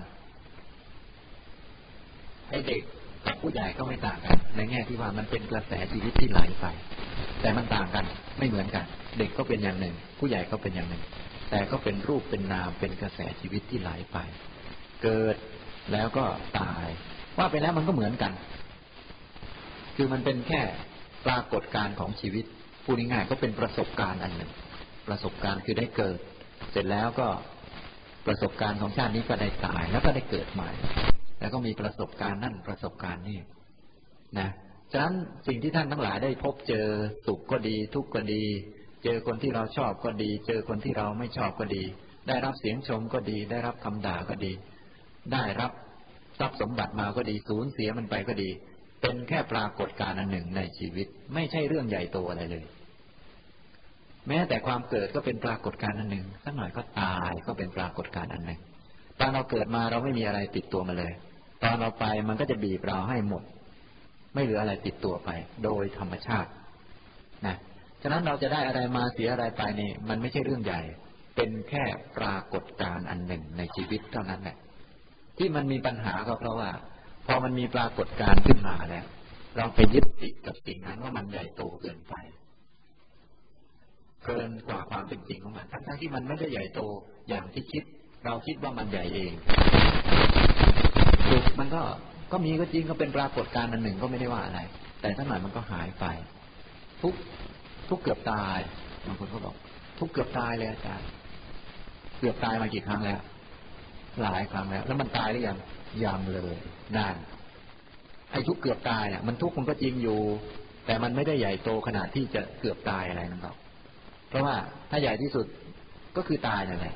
Speaker 2: ไอ้เด็กกับผู้ใหญ่ก็ไม่ต่างกันในแง่ที่ว่ามันเป็นกระแสชีวิตที่ไหลไปแต่มันต่างกันไม่เหมือนกันเด็กก็เป็นอย่างหนึ่งผู้ใหญ่ก็เป็นอย่างหนึ่งแต่ก็เป็นรูปเป็นนามเป็นกระแสชีวิตที่ไหลไปเกิดแล้วก็ตายว่าไปแล้วมันก็เหมือนกันคือมันเป็นแค่ปรากฏการณ์ของชีวิตพูดง่ายๆก็เป็นประสบการณ์อันหนึ่งประสบการณ์คือได้เกิดเสร็จแล้วก็ประสบการณ์ของชาตินี้ก็ได้ตายแล้วก็ได้เกิดใหม่แล้วก็มีประสบการณ์นั่นประสบการณ์นี่นะฉะนั้นสิ่งที่ท่านทั้งหลายได้พบเจอสุขก็ดีทุกข์ก็ดีเจอคนที่เราชอบก็ดีเจอคนที่เราไม่ชอบก็ดีได้รับเสียงชมก็ดีได้รับคำด่าก็ดีได้รับทรัพย์สมบัติมาก็ดีสูญเสียมันไปก็ดีเป็นแค่ปรากฏการณ์อันหนึ่งในชีวิตไม่ใช่เรื่องใหญ่โตอะไรเลยแม้แต่ความเกิดก็เป็นปรากฏการณ์อันหนึ่งสักหน่อยก็ตายก็เป็นปรากฏการณ์อันหนึ่งตอนเราเกิดมาเราไม่มีอะไรติดตัวมาเลยตอนเราไปมันก็จะบีบเราให้หมดไม่เหลืออะไรติดตัวไปโดยธรรมชาตินะฉะนั้นเราจะได้อะไรมาเสียอะไรไปนี่มันไม่ใช่เรื่องใหญ่เป็นแค่ปรากฏการณ์อันหนึ่งในชีวิตเท่านั้นแหละที่มันมีปัญหาก็เพราะว่าพอมันมีปรากฏการณ์ขึ้นมาแล้วเราไปยึดติดกับสิ่งนั้นว่ามันใหญ่โตเกินไปเกินกว่าความเป็นจริงของมันทั้งที่มันไม่ได้ใหญ่โตอย่างที่คิดเราคิดว่ามันใหญ่เองสุขมันก็มีก็จริงก็เป็นปรากฏการณ์อันหนึ่งก็ไม่ได้ว่าอะไรแต่ถ้าหน่อยมันก็หายไปทุกเกือบตายบางคนก็บอกทุกเกือบตายเลยอาจารย์เกือบตายมากี่ครั้งแล้วหลายครั้งแล้วมันตายหรือยังเลยนั่นไอ้ทุกเกือบตายเนี่ยมันทุกข์มันก็จริงอยู่แต่มันไม่ได้ใหญ่โตขนาดที่จะเกือบตายอะไรนั่นหรอกเพราะว่าถ้าใหญ่ที่สุดก็คือตายนั่นแหละ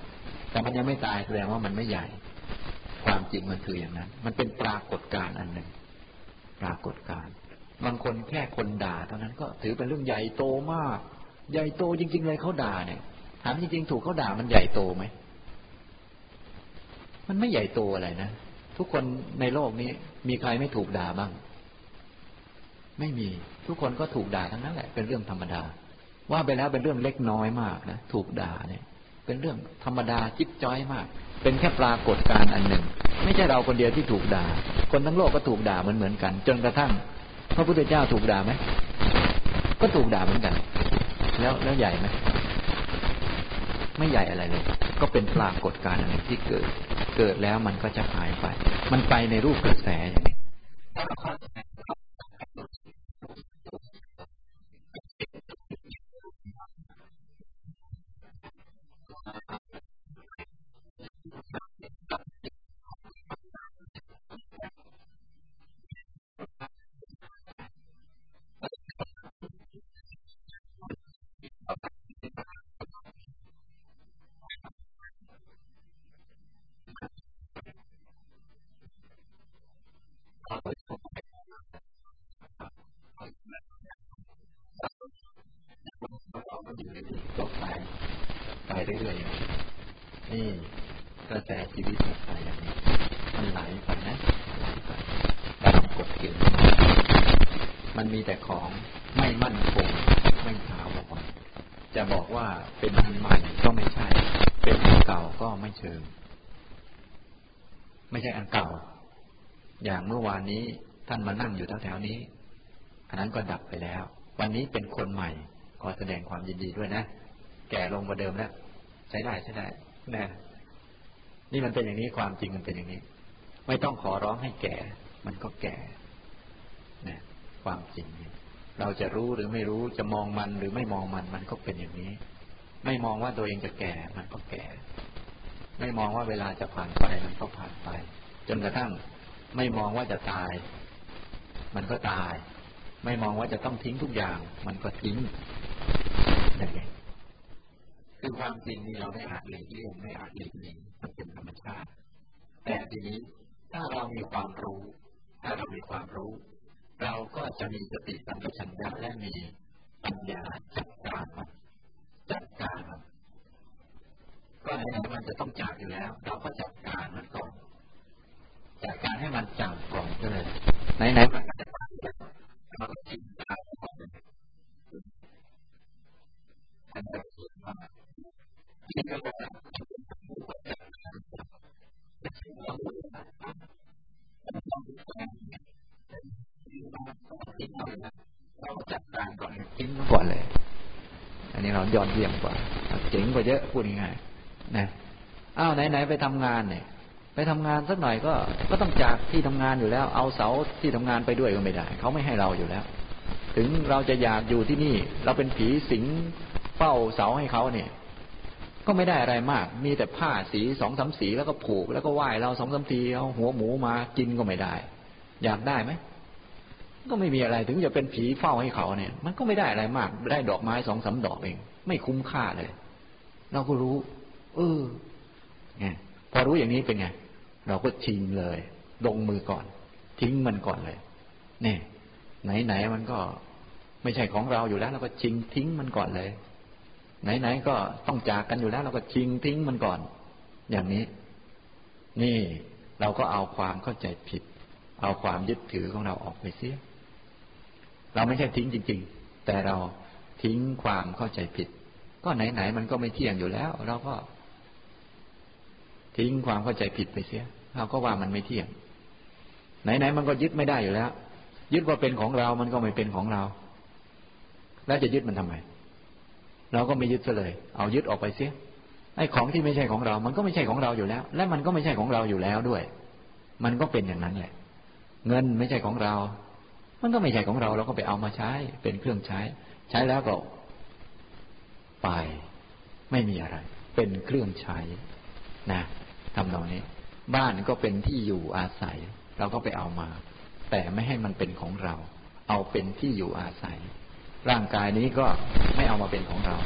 Speaker 2: แต่มันยังไม่ตายแสดงว่ามันไม่ใหญ่ความจริงมันคืออย่างนั้นมันเป็นปรากฏการณ์อันหนึ่งปรากฏการณ์บางคนแค่คนด่าเท่านั้นก็ถือเป็นเรื่องใหญ่โตมากใหญ่โตจริงๆเลยเขาด่าเนี่ยถามจริงๆถูกเขาด่ามันใหญ่โตไหมมันไม่ใหญ่โตอะไรนะทุกคนในโลกนี้มีใครไม่ถูกด่าบ้างไม่มีทุกคนก็ถูกด่าทั้งนั้นแหละเป็นเรื่องธรรมดาว่าไปแล้วเป็นเรื่องเล็กน้อยมากนะถูกด่าเนี่ยเป็นเรื่องธรรมดาจิ๊บจ้อยมากเป็นแค่ปรากฏการณ์อันหนึ่งไม่ใช่เราคนเดียวที่ถูกด่าคนทั้งโลกก็ถูกด่าเหมือนกันจนกระทั่งพระพุทธเจ้าถูกด่าไหมก็ถูกด่าเหมือนกันแล้วใหญ่ไหมไม่ใหญ่อะไรเลยก็เป็นปรากฏการณ์อันหนึ่งที่เกิดแล้วมันก็จะหายไปมันไปในรูปกระแสอย่างนี้ก็ไปเรื่อยๆนี่กระแสชีวิตมันไปอย่างนี้มันไหลไปนะไหลไปตามกฎเกณฑ์มันมีแต่ของไม่มั่นคงไม่ถาวรจะบอกว่าเป็นอันใหม่ก็ไม่ใช่เป็นอันเก่าก็ไม่เชิงไม่ใช่อันเก่าอย่างเมื่อวานนี้ท่านมานั่งอยู่แถวๆนี้อันนั้นก็ดับไปแล้ววันนี้เป็นคนใหม่ขอแสดงความยินดีด้วยนะแก่ลงกว่าเดิมแล้วใช้ได้นะนี่มันเป็นอย่างนี้ความจริงมันเป็นอย่างนี้ไม่ต้องขอร้องให้แก่มันก็แก่นะความจริงเราจะรู้หรือไม่รู้จะมองมันหรือไม่มองมันก็เป็นอย่างนี้ไม่มองว่าตัวเองจะแก่มันก็แก่ไม่มองว่าเวลาจะผ่านไปมันก็ผ่านไปจนกระทั่งไม่มองว่าจะตายมันก็ตายไม่มองว่าจะต้องทิ้งทุกอย่างมันก็ทิ้งอย่างนี้คือความจริงนี่เราไม่อาจหลีกเลี่ยงไม่อาจหลีกหนีมันเป็นธรรมชาติแต่ทีนี้ถ้าเรามีความรู้เราก็จะมีสติสัมปชัญญะและมีปัญญาจัดการมันก็ไหนๆมันจะต้องจากอยู่แล้วเราก็จัดการมันก่อนจัดการให้มันจากก่อนก็เลยไหนๆมันก็จะตายเราก็ทิ้งตายก่อนมันจะคิดว่าที่ก็จะเราจัดการก่อนทิ้งก่อนเลยอันนี้เรายอดเยี่ยมกว่าเจ๋งกว่าเยอะพูดง่ายๆนะไหนๆไปทำงานเนี่ยไปทำงานสักหน่อยก็ต้องจากที่ทำงานอยู่แล้วเอาเสาที่ทำงานไปด้วยก็ไม่ได้เขาไม่ให้เราอยู่แล้วถึงเราจะอยากอยู่ที่นี่เราเป็นผีสิงเฝ้าเสาให้เขาเนี่ยก็ไม่ได้อะไรมากมีแต่ผ้าสี2-3 สีแล้วก็ผูกแล้วก็ไหว้เรา2-3 ทีเอาหัวหมูมากินก็ไม่ได้อยากได้ไหมก็ไม่มีอะไรถึงจะเป็นผีเฝ้าให้เขาเนี่ยมันก็ไม่ได้อะไรมากได้ดอกไม้2-3 ดอกเองไม่คุ้มค่าเลยเราก็รู้ไงพอรู้อย่างนี้เป็นไงเราก็ชิงเลยลงมือก่อนทิ้งมันก่อนเลยเนี่ยไหนมันก็ไม่ใช่ของเราอยู่แล้วเราก็ชิงทิ้งมันก่อนเลยไหนก็ต้องจากกันอยู่แล้วเราก็ชิงทิ้งมันก่อนอย่างนี้นี่เราก็เอาความเข้าใจผิดเอาความยึดถือของเราออกไปเสียเราไม่ใช่ทิ้งจริงๆแต่เราทิ้งความเข้าใจผิดก็ไหนมันก็ไม่เที่ยงอยู่แล้วเราก็ทิ้งความเข้าใจผิดไปเสียเราก็ว่ามันไม่เที่ยงไหนมันก็ยึดไม่ได้อยู่แล้วยึดว่าเป็นของเรามันก็ไม่เป็นของเราแล้วจะยึดมันทำไมเราก็ไม่ยึดซะเลยเอายึดออกไปเสียไอ้ของที่ไม่ใช่ของเรามันก็ไม่ใช่ของเราอยู่แล้วและมันก็ไม่ใช่ของเราอยู่แล้วด้วยมันก็เป็นอย่างนั้นแหละเงินไม่ใช่ของเรามันก็ไม่ใช่ของเราเราก็ไปเอามาใช้เป็นเครื่องใช้แล้วก็ไปไม่มีอะไรเป็นเครื่องใช้นะทำนองนี้บ้านก็เป็นที่อยู่อาศัยเราก็ไปเอามาแต่ไม่ให้มันเป็นของเราเอาเป็นที่อยู่อาศัยร่างกายนี้ก็ไม่เอามาเป็นของเรา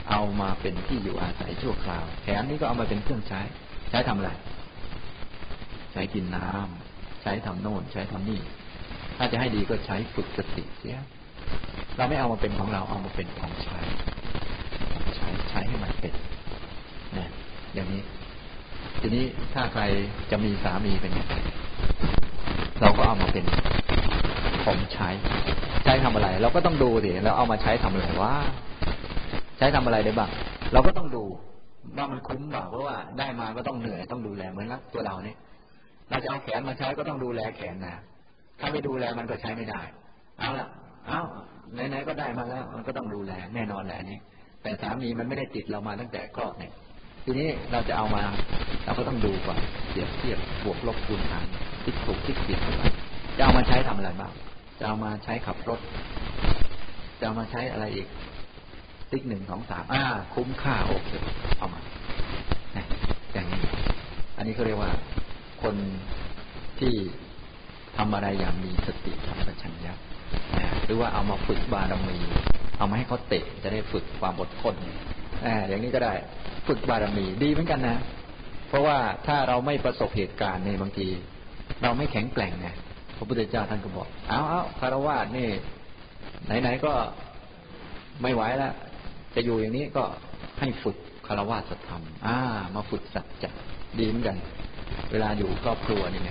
Speaker 2: เอามาเป็นที่อยู่อาศัยชั่วคราวแขนนี้ก็เอามาเป็นเครื่องใช้ทำอะไรใช้กินน้ำใช้ทำโน่นใช้ทำนี่ถ้าจะให้ดีก็ใช้ฝึกสติเสียเราไม่เอามาเป็นของเราเอามาเป็นของใช้ให้มันเป็นนะอย่างนี้ทีนี้ถ้าใครจะมีสามีเป็นยังไงเราก็เอามาเป็นของใช้ทำอะไรเราก็ต้องดูดิเราเอามาใช้ทำอะไรวะใช้ทำอะไรได้บ้างเราก็ต้องดูว่ามันคุ้มเปล่าเพราะว่าได้มาก็ต้องเหนื่อยต้องดูแลเหมือนกับตัวเราเนี่ยเราจะเอาแขนมาใช้ก็ต้องดูแลแขนนะถ้าไม่ดูแลมันก็ใช้ไม่ได้เอาไหนๆก็ได้มาแล้วมันก็ต้องดูแลแน่นอนแหละนี่แต่สามีมันไม่ได้ติดเรามาตั้งแต่คลอดเนี่ยทีนี้เราจะเอามาเราก็ต้องดูก่อนเปรียบเทียบบวกลบคูณหารคิดถูกคิดผิดจะเอามาใช้ทำอะไรบ้างจะเอามาใช้ขับรถจะเอามาใช้อะไรอีกติ๊ก1 2 3คุ้มค่าโอเคเอามาอย่างนี้อันนี้เขาเรียกว่าคนที่ทำอะไรอย่างมีสติสัมปชัญญะหรือว่าเอามาฝึกบารมีเอามาให้เขาเตะจะได้ฝึกความอดทนอย่างนี้ก็ได้ฝึกบารมีดีเหมือนกันนะเพราะว่าถ้าเราไม่ประสบเหตุการณ์ในบางทีเราไม่แข็งแกร่งไงพระพุทธเจ้าท่านก็บอกเอาคฤหัสถ์นี่ไหนๆก็ไม่ไหวแล้วจะอยู่อย่างนี้ก็ให้ฝึกคฤหัสถธรรมมาฝึกสัจจะดีเหมือนกันเวลาอยู่ครอบครัวนี่ไง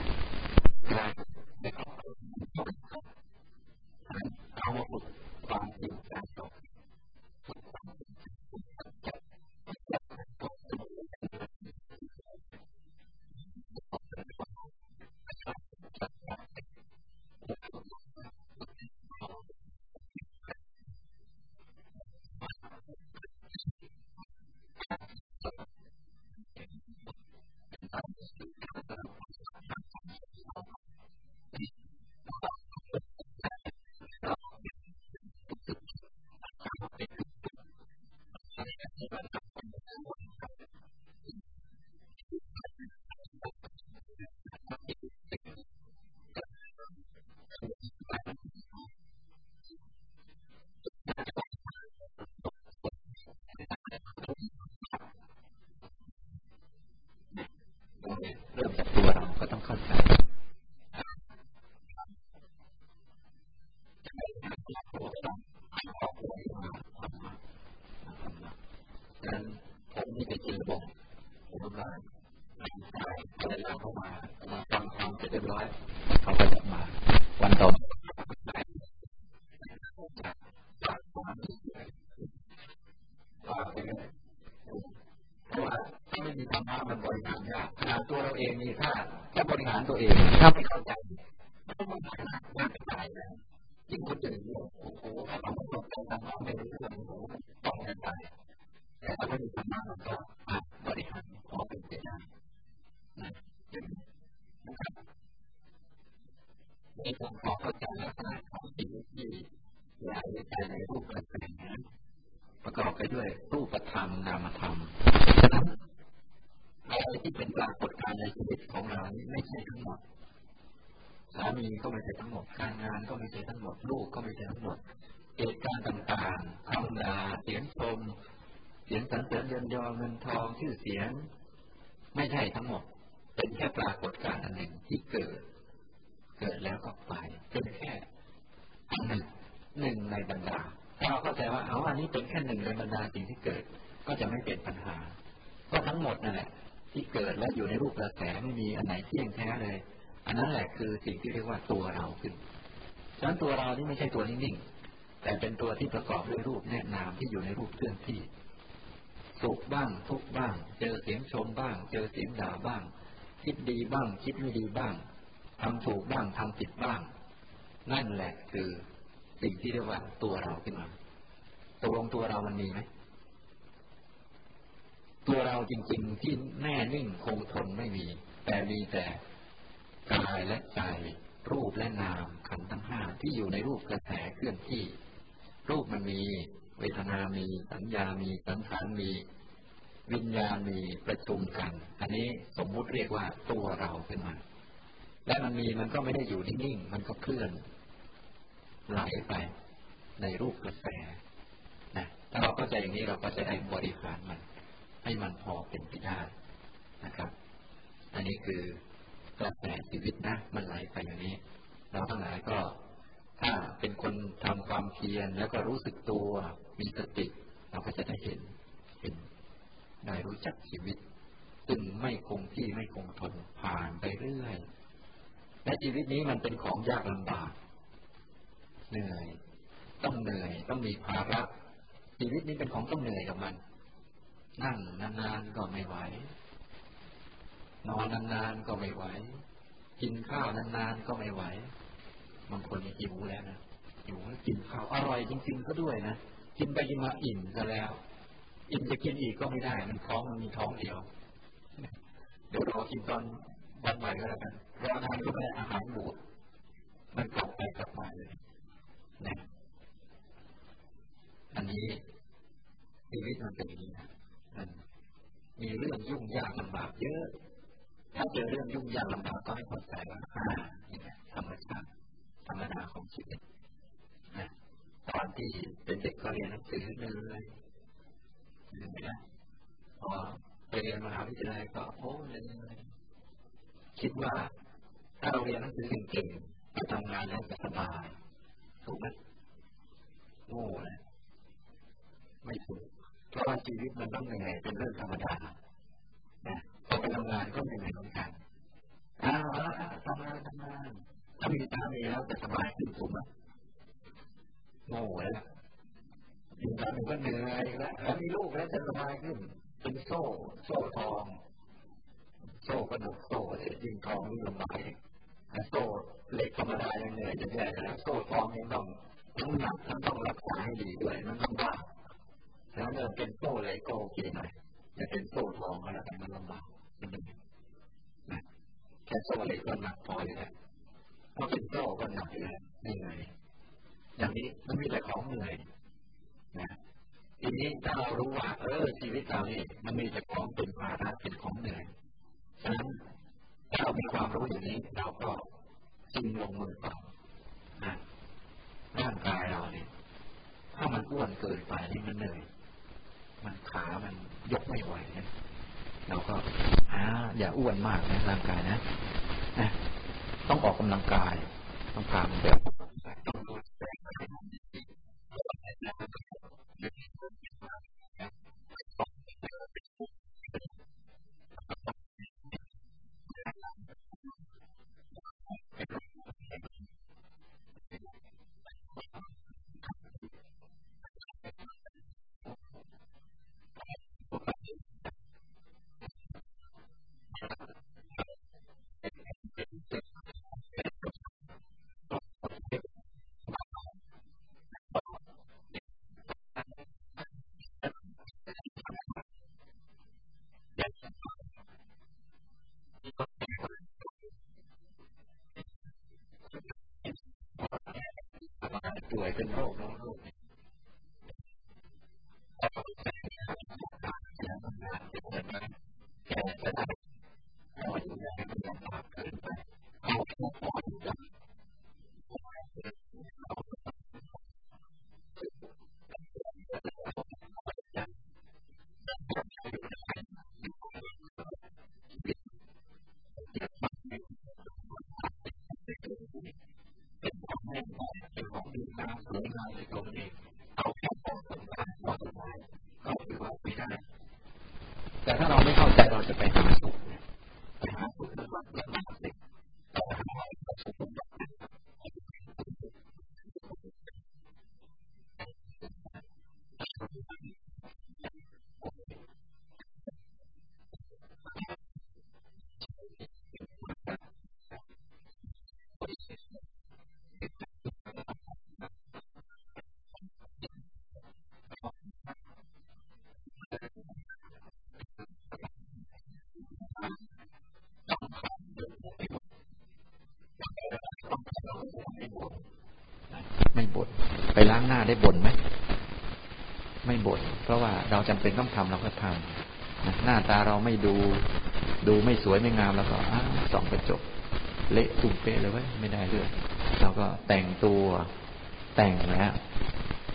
Speaker 2: เอามาฝึกความจริงใจเริ่มจากตัวเราก็ต้องเข้าใจดังนั้นผมนี่เป็นระบบผมว่าเวลาเข้ามาฟังความเสร็จเรียบร้อยเขาก็จะมาวันต่อเพราะว่าถ้าไม่มีธรรมะมันบริหารยากตัวเราเองนี่ถ้าบริหารตัวเองถ้าไม่เข้าใจต้องบริหารยากตายแล้วยิ่งคนอื่นเนี่ยโอ้โหถ้าเราไม่เข้าใจธรรมะไม่รู้เรื่องต้องกันไปแต่ถ้าไม่มีธรรมะมันก็บริหารพอเป็นไปได้นี่ผมขอเข้าใจลักษณะของสิ่งที่ไหลใจในรูปกระแสประกอบไปด้วยรูปธรรมนามธรรมฉะนั้นอะไรที่เป็นปรากฏการณ์ในชีวิตของเราไม่ใช่ทั้งหมดสามีก็ไม่ใช่ทั้งหมดการงานก็ไม่ใช่ทั้งหมดลูกก็ไม่ใช่ทั้งหมดเหตุการณ์ต่างๆคำด่าเสียงชมเสียงสรรเสริญเยินยอเงินทองชื่อเสียงไม่ใช่ทั้งหมดเป็นแค่ปรากฏการณ์อันหนึ่งที่เกิดแล้วก็ไปเป็นแค่อันหนึ่งในบรรดาถ้าเราเข้าใจว่าอันนี้เป็นแค่หนึ่งในบรรดาสิ่งที่เกิดก็จะไม่เป็นปัญหาก็ทั้งหมดนั่นแหละที่เกิดและอยู่ในรูปกระแสไม่มีอันไหนเที่ยงแท้เลยอันนั้นแหละคือสิ่งที่เรียกว่าตัวเราขึ้นฉะนั้นตัวเรานี่ไม่ใช่ตัวนิ่งๆแต่เป็นตัวที่ประกอบด้วยรูปแนะนามที่อยู่ในรูปเคลื่อนที่สุขบ้างทุกข์บ้างเจอเสียงชมบ้างเจอเสียงด่าบ้างคิดดีบ้างคิดไม่ดีบ้างทำถูกบ้างทำผิดบ้างนั่นแหละคือสิ่งที่เรียกว่าตัวเราขึ้นมาตกลงตัวเรามันมีไหมตัวเราจริงๆที่แน่นิ่งคงทนไม่มีแต่มีแต่กายและใจรูปและนามขันธ์ทั้งห้าที่อยู่ในรูปกระแสเคลื่อนที่รูปมันมีเวทนามีสัญญามีสังขารมีวิญญาณมีประชุมกันอันนี้สมมุติเรียกว่าตัวเราขึ้นมาและมันก็ไม่ได้อยู่นิ่งๆมันก็เคลื่อนไหลไปในรูปกระแสนะถ้าเราเข้าใจอย่างนี้เราก็จะได้บริหารมันให้มันพอเป็นไปได้นะครับอันนี้คือกระแสชีวิตนะมันไหลไปอย่างนี้เราทั้งหลายก็ถ้าเป็นคนทำความเพียรแล้วก็รู้สึกตัวมีสติเราก็จะได้เห็นได้รู้จักชีวิตซึ่งไม่คงที่ไม่คงทนผ่านไปเรื่อยและชีวิตนี้มันเป็นของยากลำบากเหนื่อยต้องมีภาระชีวิตนี้เป็นของต้องเหนื่อยกับมันนั่งนานๆก็ไม่ไหวนอนนานๆก็ไม่ไหวกินข้าวนานๆก็ไม่ไหวบางคนหิวแล้วนะหิวกินข้าวอร่อยจริงๆก็ด้วยนะกินไปกินมาอิ่มซะแล้วอิ่มจะกินอีกก็ไม่ได้มันท้องมันมีท้องเดียวเดี๋ยวรอกินตอนวันใหม่ก็แล้วกันรอนานก็ไม่ได้อาหารบูดมันกลับไปกลับมาเลยนะอันนี้ชีวิตมันเป็นอย่างนี้นะมันมีเรื่องยุ่งยากลำบากเยอะถ้าเจอเรื่องยุ่งยากลำบากก็ให้เข้าใจว่านี่แหละธรรมชาติธรรมดาของชีวิตนะตอนที่เป็นเด็กก็เรียนหนังสือเหนื่อยนะพอไปเรียนมหาวิทยาลัยก็เหนื่อยคิดว่าถ้าเราเรียนหนังสือเก่งๆไปทำงานแล้วจะสบายถูกไหมโง่เลยไม่ถูกเพราะว่าชีวิตมันต้องเหนื่อยเป็นเรื่องธรรมดานะพอไปทำงานก็เหนื่อยเหมือนกันทำงานถ้ามีสามีแล้วจะสบายขึ้นถูกไหมโง่แล้วมีสามีก็เหนื่อยแล้วแล้วมีลูกแล้วจะสบายขึ้นเป็นโซ่ทองโซ่กระดูกโซ่ยิ่งทองยิ่งลำบากโซ่เหล็กธรรมดายังเหนื่อยจะแย่แล้วโซ่ทองยังต้องน้ำหนักต้องรักษาให้ดีด้วยมันลำบากแล้วเริ่มเป็นโซ่เหล็กก็โอเคหน่อยจะเป็นโซ่ทองก็แล้วแต่มันลำบากมันเหนื่อยนะแค่โซ่เหล็กก็หนักพออยู่แล้วพอเป็นโซ่ก็หนักอยู่แล้วเหนื่อยอย่างนี้มันมีแต่ของเหนื่อยนะทีนี้ถ้าเรารู้ว่าชีวิตเรานี่มันมีแต่ของเป็นภาระเป็นของเหนื่อยฉะนั้นถ้าเรามีความรู้อย่างนี้เราก็จึงลงมือต่อนะร่างกายเราเนี่ยถ้ามันอ้วนเกินไปนี่มันเหนื่อยมันขามันยกไม่ไหวนะเราก็อย่าอ้วนมากนะร่างกายนะต้องออกกำลังกายต้องการแบบต้องดูแลป่วยเป็นโรคน้องลูกแกจะได้เราอยู่ในมันลำบากเกินไปเอาแค่พออยู่ได้เป็นของดีงามสวยงามในตัวเองเอาแค่พอสมควรพอสมควรก็ถือว่าไม่ได้แต่ถ้าเราไม่เข้าใจเราจะไปหาสุขมันลำบากเลยแต่หาสุขไม่บ่นไปล้างหน้าได้บ่นไหมไม่บ่นเพราะว่าเราจำเป็นต้องทำเราก็ทำหน้าตาเราไม่ดูไม่สวยไม่งามแล้วก็ส่องกระจกเละตุ่มเป๊ะเลยเว้ยไม่ได้เรื่องเราก็แต่งตัวแต่งแล้วแ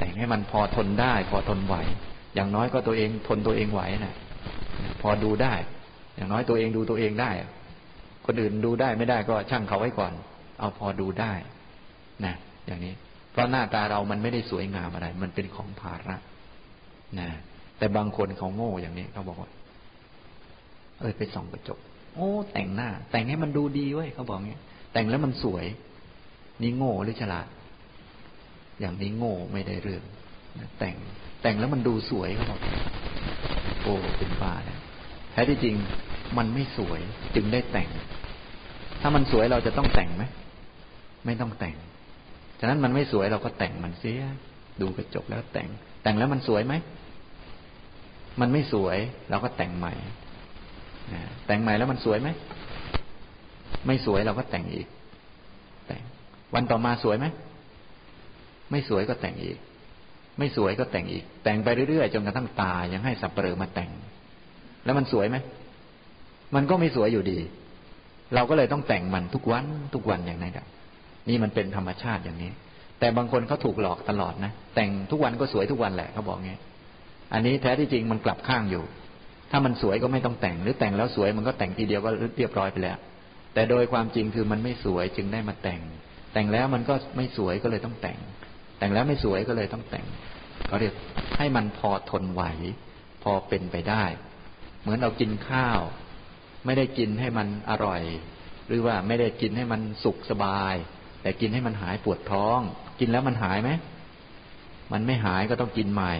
Speaker 2: แต่งให้มันพอทนได้พอทนไหวอย่างน้อยก็ตัวเองทนตัวเองไหวนะพอดูได้อย่างน้อยตัวเองดูตัวเองได้คนอื่นดูได้ไม่ได้ก็ช่างเขาไว้ก่อนเอาพอดูได้นะอย่างนี้เพราะหน้าตาเรามันไม่ได้สวยงามอะไรมันเป็นของภาระนะแต่บางคนเขาโง่อย่างนี้เขาบอกว่าไปส่องกระจกโอ้แต่งหน้าแต่งให้มันดูดีเว้ยเขาบอกงี้แต่งแล้วมันสวยนี่โง่หรือฉลาดอย่างนี้โง่ไม่ได้เรื่องแต่งแล้วมันดูสวยเขาบอกโอ้เป็นบ้าแล้วแท้ที่จริงมันไม่สวยจึงได้แต่งถ้ามันสวยเราจะต้องแต่งไหมไม่ต้องแต่งฉะนั้นมันไม่สวยเราก็แต่งมันเสียดูกระจกแล้วแต่งแล้วมันสวยไหมมันไม่สวยเราก็แต่งใหม่แต่งใหม่แล้วมันสวยไหมไม่สวยเราก็แต่งอีกแต่งวันต่อมาสวยไหมไม่สวยก็แต่งอีกไม่สวยก็แต่งอีกแต่งไปเรื่อยๆจนกระทั่งตายยังให้สับเปลือมาแต่งแล้วมันสวยไหมมันก็ไม่สวยอยู่ดีเราก็เลยต้องแต่งมันทุกวันอย่างนี้ครับนี่มันเป็นธรรมชาติอย่างนี้แต่บางคนเขาถูกหลอกตลอดนะแต่งทุกวันก็สวยทุกวันแหละเขาบอกงี้อันนี้แท้ที่จริงมันกลับข้างอยู่ถ้ามันสวยก็ไม่ต้องแต่งหรือแต่งแล้วสวยมันก็แต่งทีเดียวก็เรียบร้อยไปแล้วแต่โดยความจริงคือมันไม่สวยจึงได้มาแต่งแล้วมันก็ไม่สวยก็เลยต้องแต่งแล้วไม่สวยก็เลยต้องแต่งเขาเรียกให้มันพอทนไหวพอเป็นไปได้เหมือนเรากินข้าวไม่ได้กินให้มันอร่อยหรือว่าไม่ได้กินให้มันสุขสบายแต่กินให้มันหายปวดท้องกินแล้วมันหายไหมมันไม่หายก็ต้องกินใหม่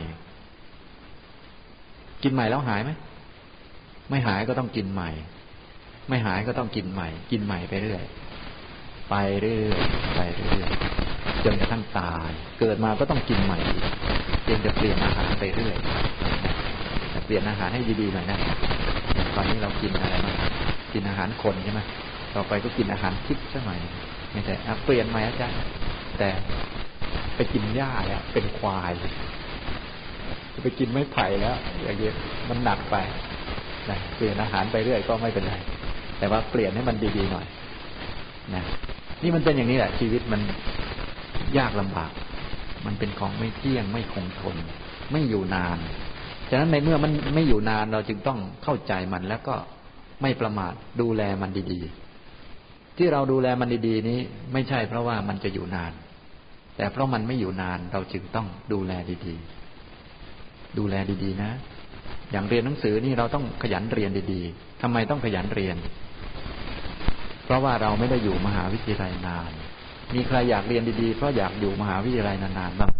Speaker 2: กินใหม่แล้วหายไหมไม่หายก็ต้องกินใหม่ไม่หายก็ต้องกินใหม่กินใหม่ไปเรื่อยไปเรื่อยไปเรื่อยจนกระทั่งตายเกิดมาก็ต้องกินใหม่เพียงแต่เปลี่ยนอาหารไปเรื่อยเปลี่ยนอาหารให้ดีๆหน่อยนะตอนนี้เรากินอะไรมากินอาหารคนใช่ไหมต่อไปก็กินอาหารทิพย์ซะหน่อยไม่ใช่เปลี่ยนใหม่อาจารย์แต่ไปกินหญ้าแล้วเป็นควายจะไปกินไม้ไผ่แล้วอย่างเงี้ยมันหนักไปนะเปลี่ยนอาหารไปเรื่อยก็ไม่เป็นไรแต่ว่าเปลี่ยนให้มันดีๆหน่อยนะนี่มันเป็นอย่างนี้แหละชีวิตมันยากลำบากมันเป็นของไม่เที่ยงไม่คงทนไม่อยู่นานฉะนั้นในเมื่อมันไม่อยู่นานเราจึงต้องเข้าใจมันแล้วก็ไม่ประมาทดูแลมันดีๆที่เราดูแลมันดีๆนี้ไม่ใช่เพราะว่ามันจะอยู่นานแต่เพราะมันไม่อยู่นานเราจึงต้องดูแลดีๆดูแลดีๆนะอย่างเรียนหนังสือนี่เราต้องขยันเรียนดีๆทำไมต้องขยันเรียนเพราะว่าเราไม่ได้อยู่มหาวิทยาลัยนานมีใครอยากเรียนดีๆเพราะอยากอยู่มหาวิทยาลัยนานๆบ้าง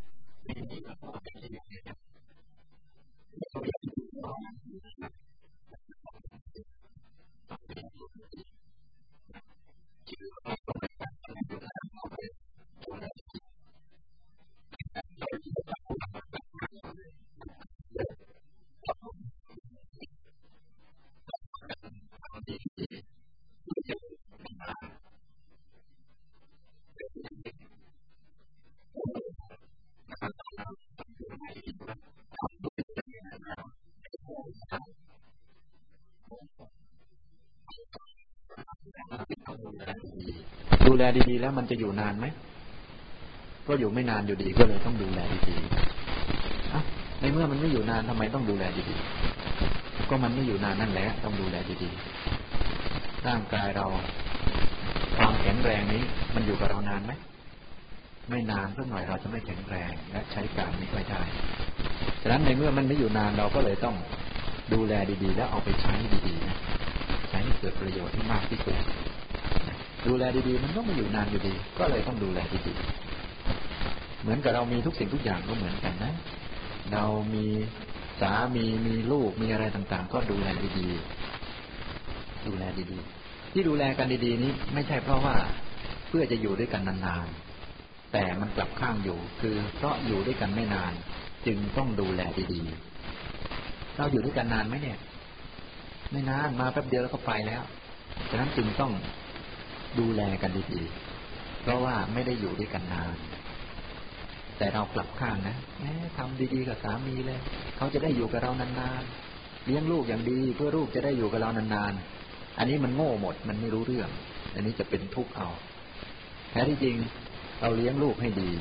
Speaker 2: ดูแลดีๆแล้วมันจะอยู่นานไหมก็อยู่ไม่นานอยู่ดีก็เลยต้องดูแลดีๆในเมื่อมันไม่อยู่นานทำไมต้องดูแลดีๆก็มันไม่อยู่นานนั่นแหละต้องดูแลดีๆร่างกายเราความแข็งแรงนี้มันอยู่กับเรานานไหมไม่นานสักหน่อยเราจะไม่แข็งแรงและใช้การไม่ค่อยได้ฉะนั้นในเมื่อมันไม่อยู่นานเราก็เลยต้องดูแลดีๆแล้วเอาไปใช้ดีๆนะใช้ให้เกิดประโยชน์ที่มากที่สุดดูแลดีๆมันก็ไม่อยู่นานอยู่ดีก็เลยต้องดูแลดีๆเหมือนกับเรามีทุกสิ่งทุกอย่างก็เหมือนกันนะเรามีสามีมีลูกมีอะไรต่างๆก็ดูแลดีๆดูแลดีๆที่ดูแลกันดีๆนี้ไม่ใช่เพราะว่าเพื่อจะอยู่ด้วยกันนานๆแต่มันกลับข้างอยู่คือเพราะอยู่ด้วยกันไม่นานจึงต้องดูแลดีๆเราอยู่ด้วยกันนานไหมเนี่ยไม่นานมาแป๊บเดียวแล้วก็ไปแล้วฉะนั้นจึงต้องดูแลกันดีๆเพราะว่าไม่ได้อยู่ด้วยกันนานแต่เรากลับข้างนะทำดีๆกับสามีเลยเขาจะได้อยู่กับเรานานๆเลี้ยงลูกอย่างดีเพื่อลูกจะได้อยู่กับเรานานๆอันนี้มันโง่หมดมันไม่รู้เรื่องอันนี้จะเป็นทุกข์เอาแท้ที่จริงเราเลี้ยงลูกให้ดี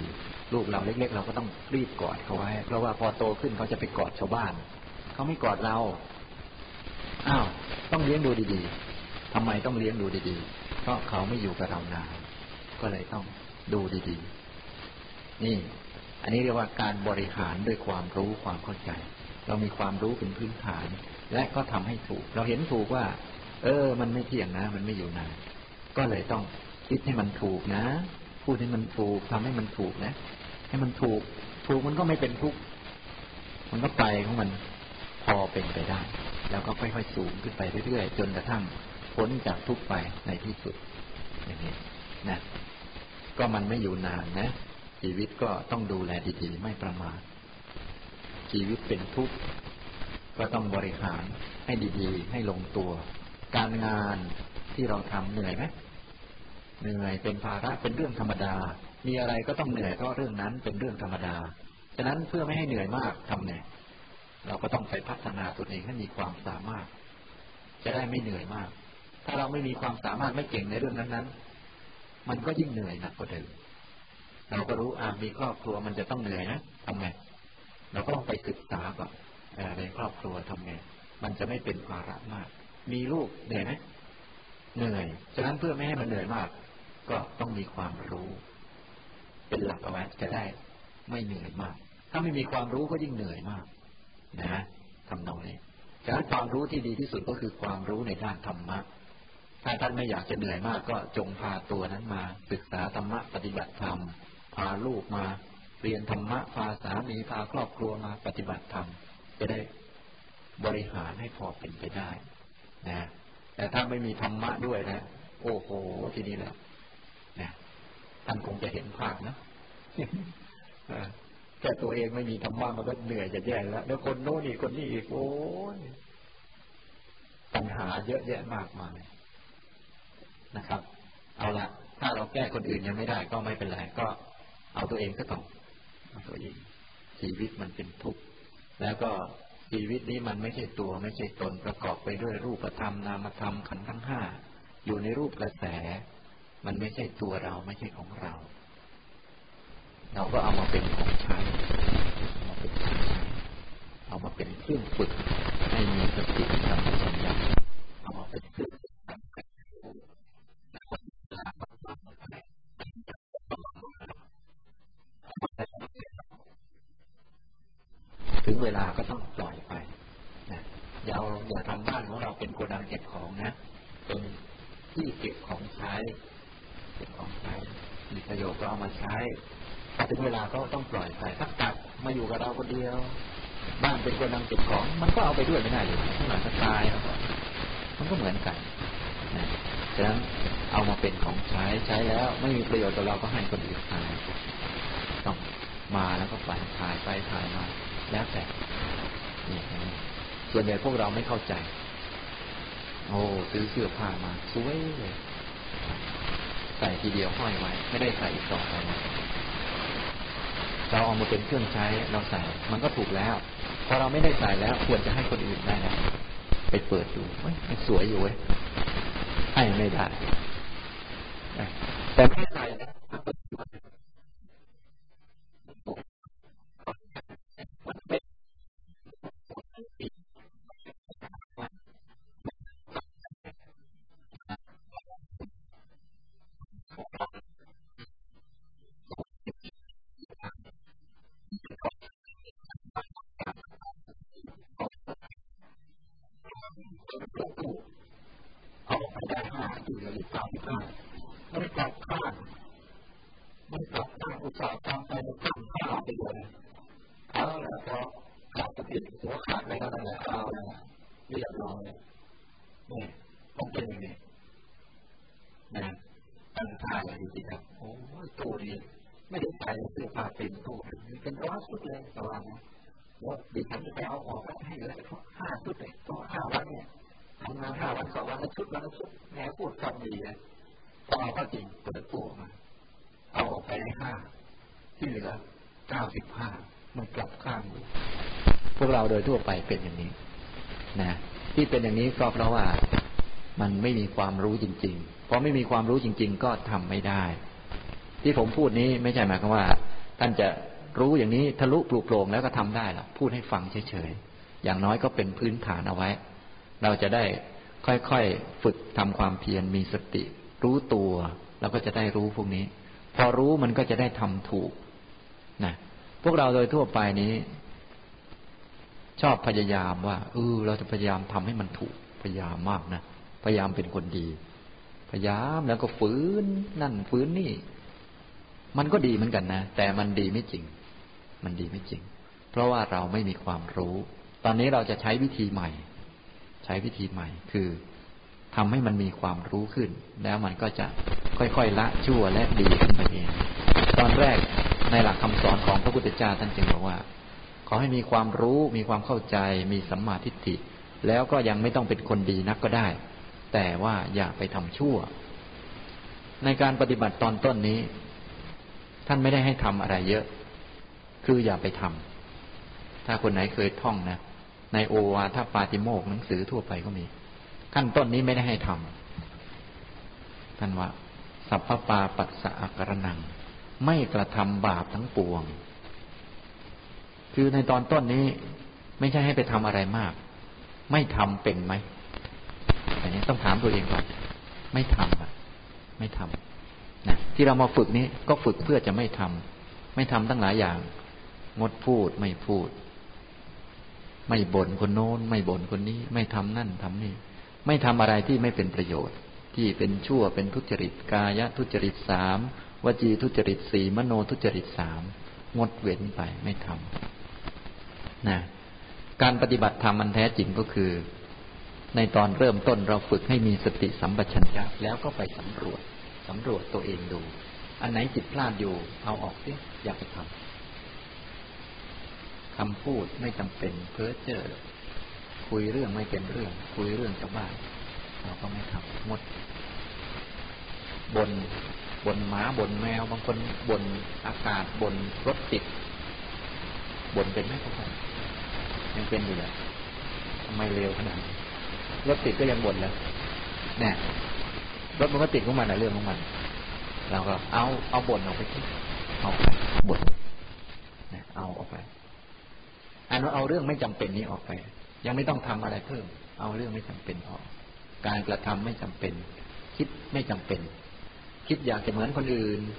Speaker 2: ลูกเราเล็กๆเราก็ต้องรีบกอดเขาไว้เพราะว่าพอโตขึ้นเขาจะไปกอดชาวบ้านเขาไม่กอดเราอ้าวต้องเลี้ยงดูดีๆทำไมต้องเลี้ยงดูดีๆเพราะเขาไม่อยู่กับเรานานก็เลยต้องดูดีๆนี่อันนี้เรียกว่าการบริหารด้วยความรู้ความเข้าใจเรามีความรู้เป็นพื้นฐานและก็ทำให้ถูกเราเห็นถูกว่ามันไม่เที่ยงนะมันไม่อยู่นานก็เลยต้องคิดให้มันถูกนะพูดให้มันถูกทำให้มันถูกนะให้มันถูกมันก็ไม่เป็นทุกข์มันก็ไปของมันพอเป็นไปได้แล้วก็ค่อยๆสูงขึ้นไปเรื่อยๆจนกระทั่งพ้นจากทุกข์ไปในที่สุดอย่างนี้นะก็มันไม่อยู่นานนะชีวิตก็ต้องดูแลดีๆไม่ประมาทชีวิตเป็นทุกข์ก็ต้องบริหารให้ดีๆให้ลงตัวการงานที่เราทำเหนื่อยไหมเหนื่อยเป็นภาระเป็นเรื่องธรรมดามีอะไรก็ต้องเหนื่อยเพราะเรื่องนั้นเป็นเรื่องธรรมดาฉะนั้นเพื่อไม่ให้เหนื่อยมากทำไงเราก็ต้องไปพัฒนาตนเองให้มีความสามารถจะได้ไม่เหนื่อยมากถ้าเราไม่มีความสามารถไม่เก่งในเรื่องนั้นๆมันก็ยิ่งเหนื่อยหนักกว่าเดิมเราก็รู้มีครอบครัวมันจะต้องเหนื่อยนะทำไงเราก็ต้องไปศึกษาก่อนในครอบครัวทำไงมันจะไม่เป็นภาระมากมีลูกเหนื่อยไหมเหนื่อยฉะนั้นเพื่อไม่ให้มันเหนื่อยมากก็ต้องมีความรู้เป็นหลักเอาไว้จะได้ไม่เหนื่อยมากถ้าไม่มีความรู้ก็ยิ่งเหนื่อยมากนะทำนองนี้ฉะนั้นความรู้ที่ดีที่สุดก็คือความรู้ในด้านธรรมะถ้าท่านไม่อยากจะเหนื่อยมากก็จงพาตัวนั้นมาศึกษาธรรมะปฏิบัติธรรมพาลูกมาเรียนธรรมะพาสามีพาครอบครัวมาปฏิบัติธรรมจะได้บริหารให้พอเป็นไปได้นะแต่ถ้าไม่มีธรรมะด้วยนะโอ้โหทีนี้แหละนะท่านคงจะเห็นภาพนะแค่ตัวเองไม่มีธรรมะมันก็เหนื่อยจะแย่แล้วคนโน้นอีกคนนี้อีกโอ้ยปัญหาเยอะแยะมากมายนะครับเอาละถ้าเราแก้คนอื่นยังไม่ได้ก็ไม่เป็นไรก็เอาตัวเองก็ต้องเอาตัวเองชีวิตมันเป็นทุกข์แล้วก็ชีวิตนี้มันไม่ใช่ตัวไม่ใช่ตนประกอบไปด้วยรูปธรรมนามธรรมขันธ์ทั้งห้าอยู่ในรูปกระแสมันไม่ใช่ตัวเราไม่ใช่ของเราเราก็เอามาเป็นของใช้เอามาเป็นเครื่องฝึกให้มีสติสัมปชัญญะเอามาเป็นเครื่องถึงเวลาก็ต้องปล่อยไปนะอย่าทำบ้านของเราเป็นโกดังเก็บของนะเป็นที่เก็บของใช้มีประโยชน์ก็เอามาใช้พอถึงเวลาก็ต้องปล่อยไปถ้ากลับมาอยู่กับเราคนเดียวบ้านเป็นโกดังเก็บของมันก็เอาไปด้วยไม่ได้เลยข้างหลังก็ตายแล้วมันก็เหมือนกันนะฉะนั้นเอามาเป็นของใช้แล้วไม่มีประโยชน์กับเราก็ให้คนอื่นใช้ต้องมาแล้วก็ถ่ายไปถ่ายมาแล้วแต่นี่ส่วนใหญ่พวกเราไม่เข้าใจโอ้ซื้อเสื้อผ้ามาสวยเลยใส่ทีเดียวห้อยไว้ไม่ได้ใส่อีกต่อไปเราเอามาเป็นเครื่องใช้เราใส่มันก็ถูกแล้วพอเราไม่ได้ใส่แล้วควรจะให้คนอื่นได้แล้วไปเปิดดูมันสวยอยู่เว้ยให้ไม่ได้แต่ไม่ใส่นะเอาไปได้5 4 หรือ 35มันกลับข้างอุตสาหกรรมไปมันข้างไปเลยเอาแล้วพอขาดสติหัวขาดอะไรก็ได้เอาแล้วเรียบร้อยนี่ต้องเป็นอย่างนี้นะตั้งท่าอย่างนี้ครับโอ้ตู้นี้ไม่ได้ใส่เสื้อผ้าเป็นตู้เป็น100 ชุดเลยประมาณนั้นว่าดิฉันจะไปเอาออกให้เหลือ5 ชุดเลยก็5 วันเนี่ยทำงาน5 วัน 2 วันละชุดแหมพูดคำดีนะพอเอาก็จริงเปิดตู้มาเอาออกไปได้5ที่เหลือ95มันกลับข้างอยู่พวกเราโดยทั่วไปเป็นอย่างนี้นะที่เป็นอย่างนี้ก็เพราะว่ามันไม่มีความรู้จริงๆพอไม่มีความรู้จริงๆก็ทำไม่ได้ที่ผมพูดนี้ไม่ใช่หมายความว่าท่านจะรู้อย่างนี้ทะลุปลุกโปร่งแล้วก็ทำได้หรอพูดให้ฟังเฉยๆอย่างน้อยก็เป็นพื้นฐานเอาไว้เราจะได้ค่อยๆฝึกทำความเพียรมีสติรู้ตัวเราก็จะได้รู้พวกนี้พอรู้มันก็จะได้ทำถูกนะพวกเราโดยทั่วไปนี้ชอบพยายามว่าเราจะพยายามทำให้มันถูกพยายามมากนะพยายามเป็นคนดีพยายามแล้วก็ฝืนนั่นฝืนนี่มันก็ดีเหมือนกันนะแต่มันดีไม่จริงมันดีไม่จริงเพราะว่าเราไม่มีความรู้ตอนนี้เราจะใช้วิธีใหม่คือทำให้มันมีความรู้ขึ้นแล้วมันก็จะค่อยๆละชั่วและดีขึ้นไปเองตอนแรกในหลักคำสอนของพระพุทธเจ้าท่านจึงบอกว่าขอให้มีความรู้มีความเข้าใจมีสัมมาทิฏฐิแล้วก็ยังไม่ต้องเป็นคนดีนักก็ได้แต่ว่าอย่าไปทำชั่วในการปฏิบัติตอนต้นนี้ท่านไม่ได้ให้ทำอะไรเยอะคืออย่าไปทำถ้าคนไหนเคยท่องนะในโอวาทปาติโมกข์หนังสือทั่วไปก็มีขั้นต้นนี้ไม่ได้ให้ทำท่านว่าสัพพปาปัสสะอาการนังไม่กระทำบาปทั้งปวงคือในตอนต้นนี้ไม่ใช่ให้ไปทำอะไรมากไม่ทำเป็นไหมอันนี้ต้องถามตัวเองก่อนไม่ทำนะที่เรามาฝึกนี้ก็ฝึกเพื่อจะไม่ทำตั้งหลายอย่างงดพูดไม่พูดไม่บ่นคนโน้นไม่บ่นคนนี้ไม่ทำนั่นทำนี่ไม่ทำอะไรที่ไม่เป็นประโยชน์ที่เป็นชั่วเป็นทุจริตกายทุจริต3วจีทุจริต4มโนทุจริต3งดเว้นไปไม่ทำนะการปฏิบัติธรรมมันแท้จริงก็คือในตอนเริ่มต้นเราฝึกให้มีสติสัมปชัญญะแล้วก็ไปสำรวจตัวเองดูอันไหนจิตพลาดอยู่เอาออกสิอย่าไปทำคำพูดไม่จำเป็นเพ้อเจ้อคุยเรื่องไม่เป็นเรื่องคุยเรื่องชาวบ้านเราก็ไม่ทำงดบ่นหมาบ่นแมวบางคนบ่นอากาศบ่นรถติดบ่นเป็นไหมทุกคนยังเป็นอยู่เลยทำไมเร็วขนาดนี้รถติดก็ยังบ่นเลยเนี่ยรถมันก็ติดของมันเรื่องของมันเราก็เอาบ่นออกไปที่เอาไปบ่นเนี่ยเอาออกไปเอาเรื่องไม่จำเป็นนี้ออกไปยังไม่ต้องทำอะไรเพิ่มเอาเรื่องไม่จำเป็นออกการกระทำไม่จำเป็นคิดไม่จำเป็นคิดอยากจะเหมือนคนอื่น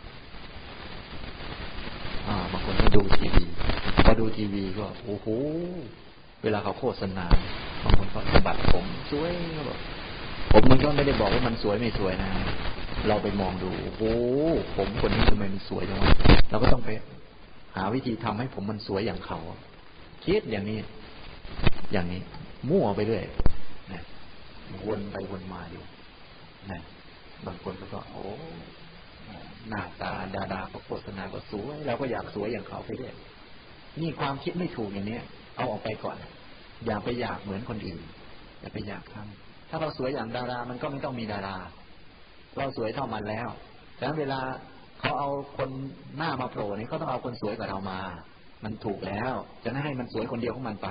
Speaker 2: บางคนก็ดูทีวีพอดูทีวีก็โอ้โหเวลาเขาโฆษณาบางคนก็สะบัดผมสวยแบบผมมันก็ไม่ได้บอกว่ามันสวยไม่สวยนะเราไปมองดูโอ้โหผมคนนี้ทำไมมันสวยจังวะเราก็ต้องไปหาวิธีทำให้ผมมันสวยอย่างเขาคิดอย่างนี้มั่วไปเรื่อยนะวนไปวนมาอยู่นะบางคนก็โอ้หน้าตาดาราโฆษณาก็สวยเราก็อยากสวยอย่างเขาไปเรื่อยนี่ความคิดไม่ถูกอย่างนี้เอาออกไปก่อนอย่าไปอยากเหมือนคนอื่นอย่าไปอยากทำถ้าเราสวยอย่างดารามันก็ไม่ต้องมีดาราเราสวยเท่ามันแล้วแต่เวลาเขาเอาคนหน้ามาโผล่นี่เขาต้องเอาคนสวยกว่าเรามามันถูกแล้วจะให้มันสวยคนเดียวของมันไป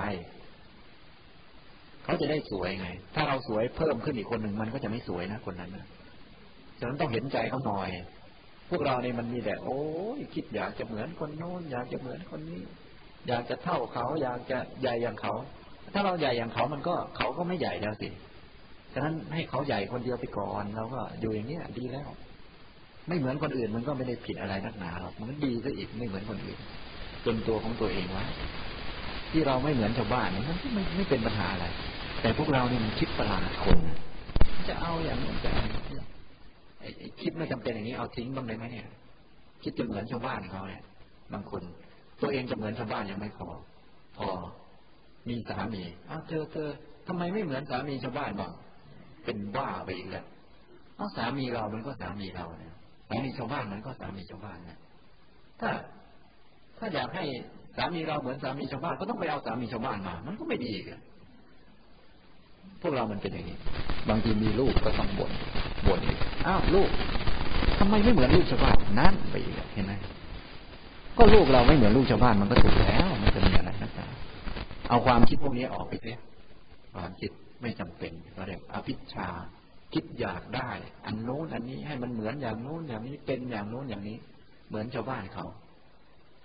Speaker 2: เขาจะได้สวยไงถ้าเราสวยเพิ่มขึ้นอีกคนหนึ่งมันก็จะไม่สวยนะคนนั้นนะฉะนั้นต้องเห็นใจเขาหน่อยพวกเราเนี่ยมันมีแต่โอ้ยคิดอยากจะเหมือนคนโน้นอยากจะเหมือนคนนี้อยากจะเท่าเขาอยากจะใหญ่อย่างเขาถ้าเราใหญ่อย่างเขามันก็เขาก็ไม่ใหญ่แล้วสิฉะนั้นให้เขาใหญ่คนเดียวไปก่อนเราก็อยู่อย่างนี้ดีแล้วไม่เหมือนคนอื่นมันก็ไม่ได้ผิดอะไรนักหนาหรอกมันดีซะอีกไม่เหมือนคนอื่นจนตัวของตัวเองไว้ที่เราไม่เหมือนชาวบ้านมันไม่เป็นปัญหาอะไรแต่พวกเราเนี่ยมันคิดประหลาดคนจะเอาอย่างนั้นจะคิดไม่จำเป็นอย่างนี้เอาทิ้งบ้างเลยไหมเนี่ยคิดจะเหมือนชาวบ้านเขาเนี่ยบางคนตัวเองจะเหมือนชาวบ้านยังไม่พอมีสามีเธอทำไมไม่เหมือนสามีชาวบ้านบ้างเป็นบ้าไปอีกแล้วสามีเรามันก็สามีเราเนี่ยสามีชาวบ้านมันก็สามีชาวบ้านนะถ้าอยากให้สามีเราเหมือนสามีชาวบ้านก็ต้องไปเอาสามีชาวบ้านมามันก็ไม่ดีกันพวกเรามันเป็นอย่างนี้บางทีมีลูกก็ต้องบ่นอีกลูกทำไมไม่เหมือนลูกชาวบ้านนั่นไปอีกเห็นไหมก็ลูกเราไม่เหมือนลูกชาวบ้านมันก็ถูกแล้วมันจะมีอะไรนักหนาเอาความคิดพวกนี้ออกไปเสียความคิดไม่จำเป็นก็เรียกอภิชฌาคิดอยากได้อันโน้นอันนี้ให้มันเหมือนอย่างโน้นอย่างนี้เป็นอย่างโน้นอย่างนี้เหมือนชาวบ้านเขา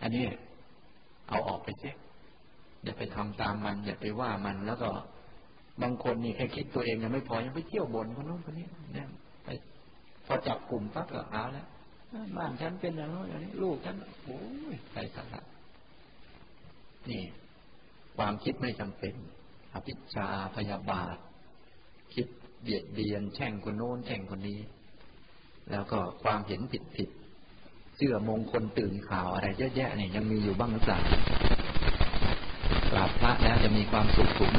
Speaker 2: อันนี้เอาออกไปเสียอย่าไปทำตามมันอย่าไปว่ามันแล้วก็บางคนนี่แค่คิดตัวเองยังไม่พอยังไปเที่ยวบ่นคนโน้นคนนี้เนี่ยไปพอจับกลุ่มปั๊บก็เอาแล้วบ้านฉันเป็นอย่างโน้นอย่างนี้ลูกฉันโอ้ยใส่สาระนี่ความคิดไม่จำเป็นอภิชาพยาบาทคิดเบียดเบียนแช่งคนโน้นแช่งคนนี้แล้วก็ความเห็นผิดเชื่อมงคลตื่นข่าวอะไรเยอะแยะนี่ยังมีอยู่บ้างหรือเปล่ากราบพระแล้วจะมีความสุขถูกไหม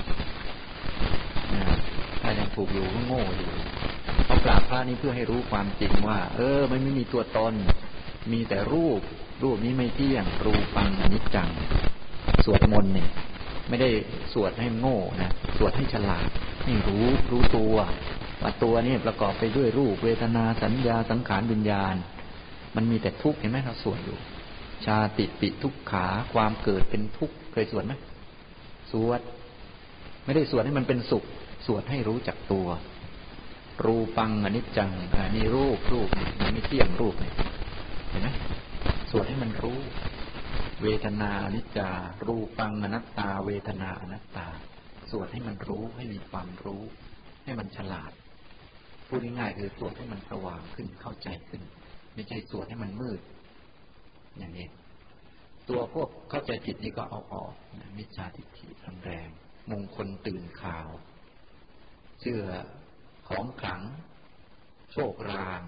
Speaker 2: ถ้ายังถูกอยู่ก็โง่อยู่เพราะกราบพระนี่เพื่อให้รู้ความจริงว่ามันไม่มีตัวตนมีแต่รูปนี้ไม่เที่ยงรูปังอนิจจังสวดมนต์เนี่ยไม่ได้สวดให้โง่นะสวดให้ฉลาดให้รู้ตัวว่าตัวนี้ประกอบไปด้วยรูปเวทนาสัญญาสังขารวิญญาณมันมีแต่ทุกข์เห็นไหมเราสวดอยู่ชาติปิทุกขาความเกิดเป็นทุกข์เคยสวดไหมสวดไม่ได้สวดให้มันเป็นสุขสวดให้รู้จักตัวรูปังอนิจจังนี่รูปมันไม่เที่ยงรูปเนี่ยเห็นไหมสวดให้มันรู้เวทนาอนิจจารูปังอนัตตาเวทนาอนัตตาสวดให้มันรู้ให้มีความรู้ให้มันฉลาดพูดง่ายๆคือสวดให้มันสว่างขึ้นเข้าใจขึ้นไม่ใช่สวดให้มันมืดอย่างนี้ตัวพวกเข้าใจผิดนี่ก็เอาออกมิจฉาทิฏฐิแรงมงคลตื่นข่าวเชื่อของขลังโชคราง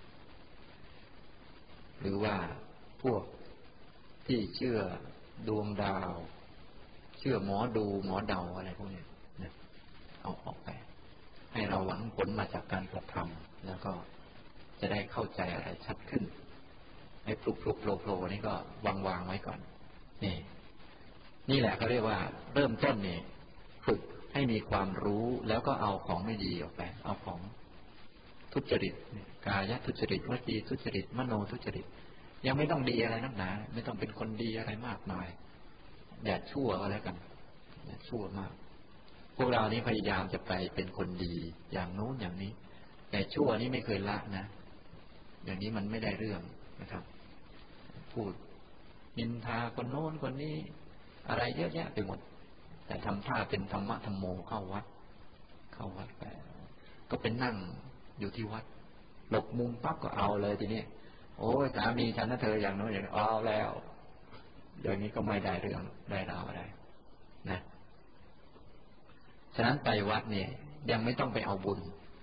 Speaker 2: หรือว่าพวกที่เชื่อดวงดาวเชื่อหมอดูหมอเดาอะไรพวกนี้นะเอาออกไปให้เราหวังผลมาจากการกระทำแล้วก็จะได้เข้าใจอะไรชัดขึ้นให้ปลุกโผล่นี่ก็วางไว้ก่อนนี่แหละเขาเรียกว่าเริ่มต้นนี่ฝึกให้มีความรู้แล้วก็เอาของไม่ดีออกไปเอาของทุจริตกายทุจริตวจีทุจริตมโนทุจริตยังไม่ต้องดีอะไรนักหนาไม่ต้องเป็นคนดีอะไรมากมายอย่าชั่วก็แล้วกันอย่าชั่วมากพวกเรานี้พยายามจะไปเป็นคนดีอย่างโน้นอย่างนี้แต่ชั่วนี้ไม่เคยละนะอย่างนี้มันไม่ได้เรื่องนะครับพูดนินทาคนโน้นคนนี้อะไรเยอะแยะไปหมดแต่ทำท่าเป็นธรรมะธรรมโมเข้าวัดไปก็เป็นนั่งอยู่ที่วัดหลบมุมปั๊บก็เอาเลยทีนี้โอ้ยสามีฉันนะเธออย่างโน้นอย่างนี้เอาแล้วอย่างนี้ก็ไม่ได้เรื่องได้ราวอะไรนะฉะนั้นไปวัดเนี่ยยังไม่ต้องไปเอาบุญ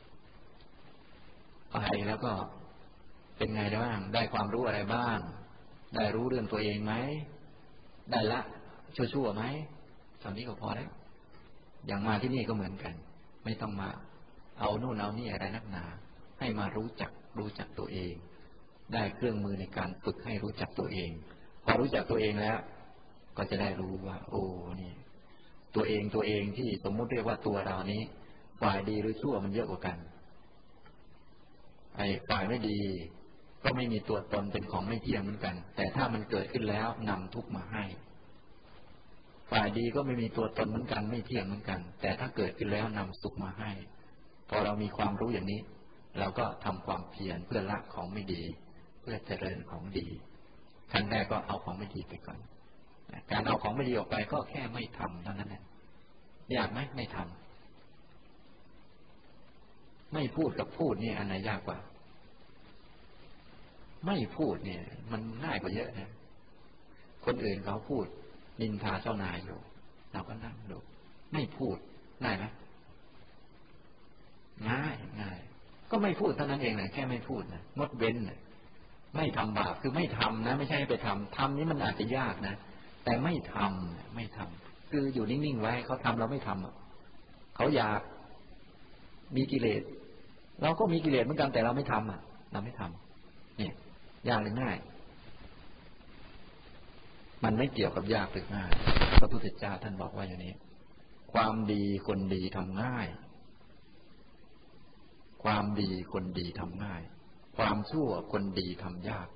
Speaker 2: ไปแล้วก็เป็นไงบ้างได้ความรู้อะไรบ้างได้รู้เรื่องตัวเองไหมได้ละชั่วไหมตอนนี้ก็พอแล้วอย่างมาที่นี่ก็เหมือนกันไม่ต้องมาเอาโน่นเอานี่อะไรนักหนาให้มารู้จักตัวเองได้เครื่องมือในการฝึกให้รู้จักตัวเองพอรู้จักตัวเองแล้วก็จะได้รู้ว่าโอ้นี่ตัวเองที่สมมุติเรียกว่าตัวเรานี้ฝ่ายดีหรือชั่วมันเยอะกว่ากันไอ้ฝ่ายไม่ดีก็ไม่มีตัวตนเป็นของไม่เที่ยงเหมือนกันแต่ถ้ามันเกิดขึ้นแล้วนำทุกข์มาให้ฝ่ายดีก็ไม่มีตัวตนเหมือนกันไม่เที่ยงเหมือนกันแต่ถ้าเกิดขึ้นแล้วนำสุขมาให้พอเรามีความรู้อย่างนี้เราก็ทำความเพียรเพื่อละของไม่ดีเพื่อเจริญของดีขั้นแรกก็เอาของไม่ดีไปก่อนการเอาของไม่ดีออกไปก็แค่ไม่ทำเท่านั้นเองยากไหมไม่ทำไม่พูดกับพูดนี่อันไหนยากกว่าไม่พูดเนี่ยมันง่ายกว่าเยอะนะคนอื่นเขาพูดนินทาเจ้านายอยู่เราก็นั่งดูไม่พูดง่ายไหมง่ายก็ไม่พูดเท่านั้นเองนะแค่ไม่พูดนะงดเว้นนะไม่ทำบาปคือไม่ทำนะไม่ใช่ไปทำนี่มันอาจจะยากนะแต่ไม่ทำคืออยู่นิ่งๆไว้เขาทำเราไม่ทำเขาอยากมีกิเลสเราก็มีกิเลสเหมือนกันแต่เราไม่ทำเราไม่ทำเนี่ยยากหรือง่ายมันไม่เกี่ยวกับยากหรือง่ายพระพุทธเจ้าท่านบอกว่าอย่างนี้ความดีคนดีทำง่ายความดีคนดีทำง่ายความชั่วคนดีทำยาก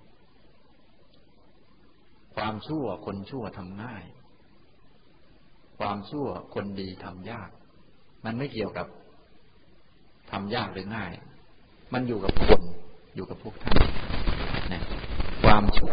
Speaker 2: ความชั่วคนชั่วทำง่ายความชั่วคนดีทำยากมันไม่เกี่ยวกับทำยากหรือง่ายมันอยู่กับคนอยู่กับพวกท่านนะความชั่ว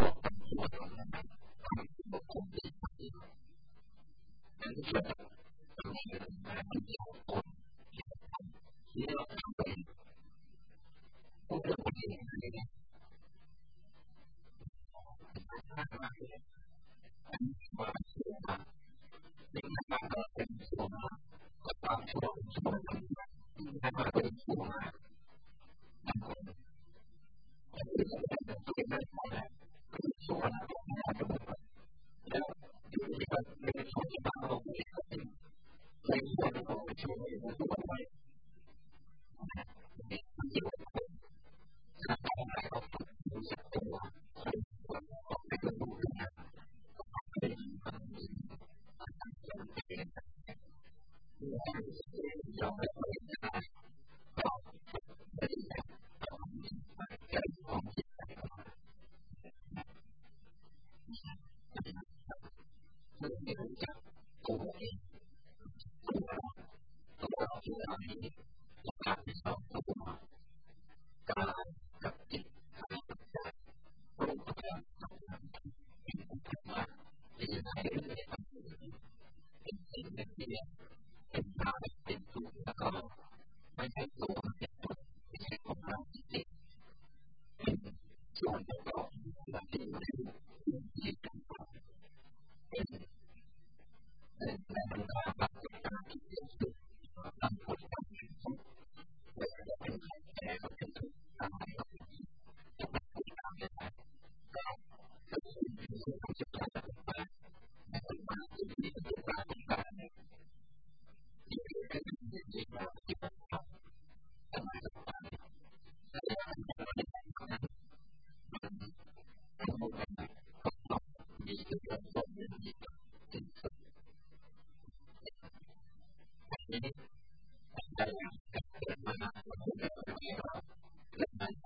Speaker 1: Ini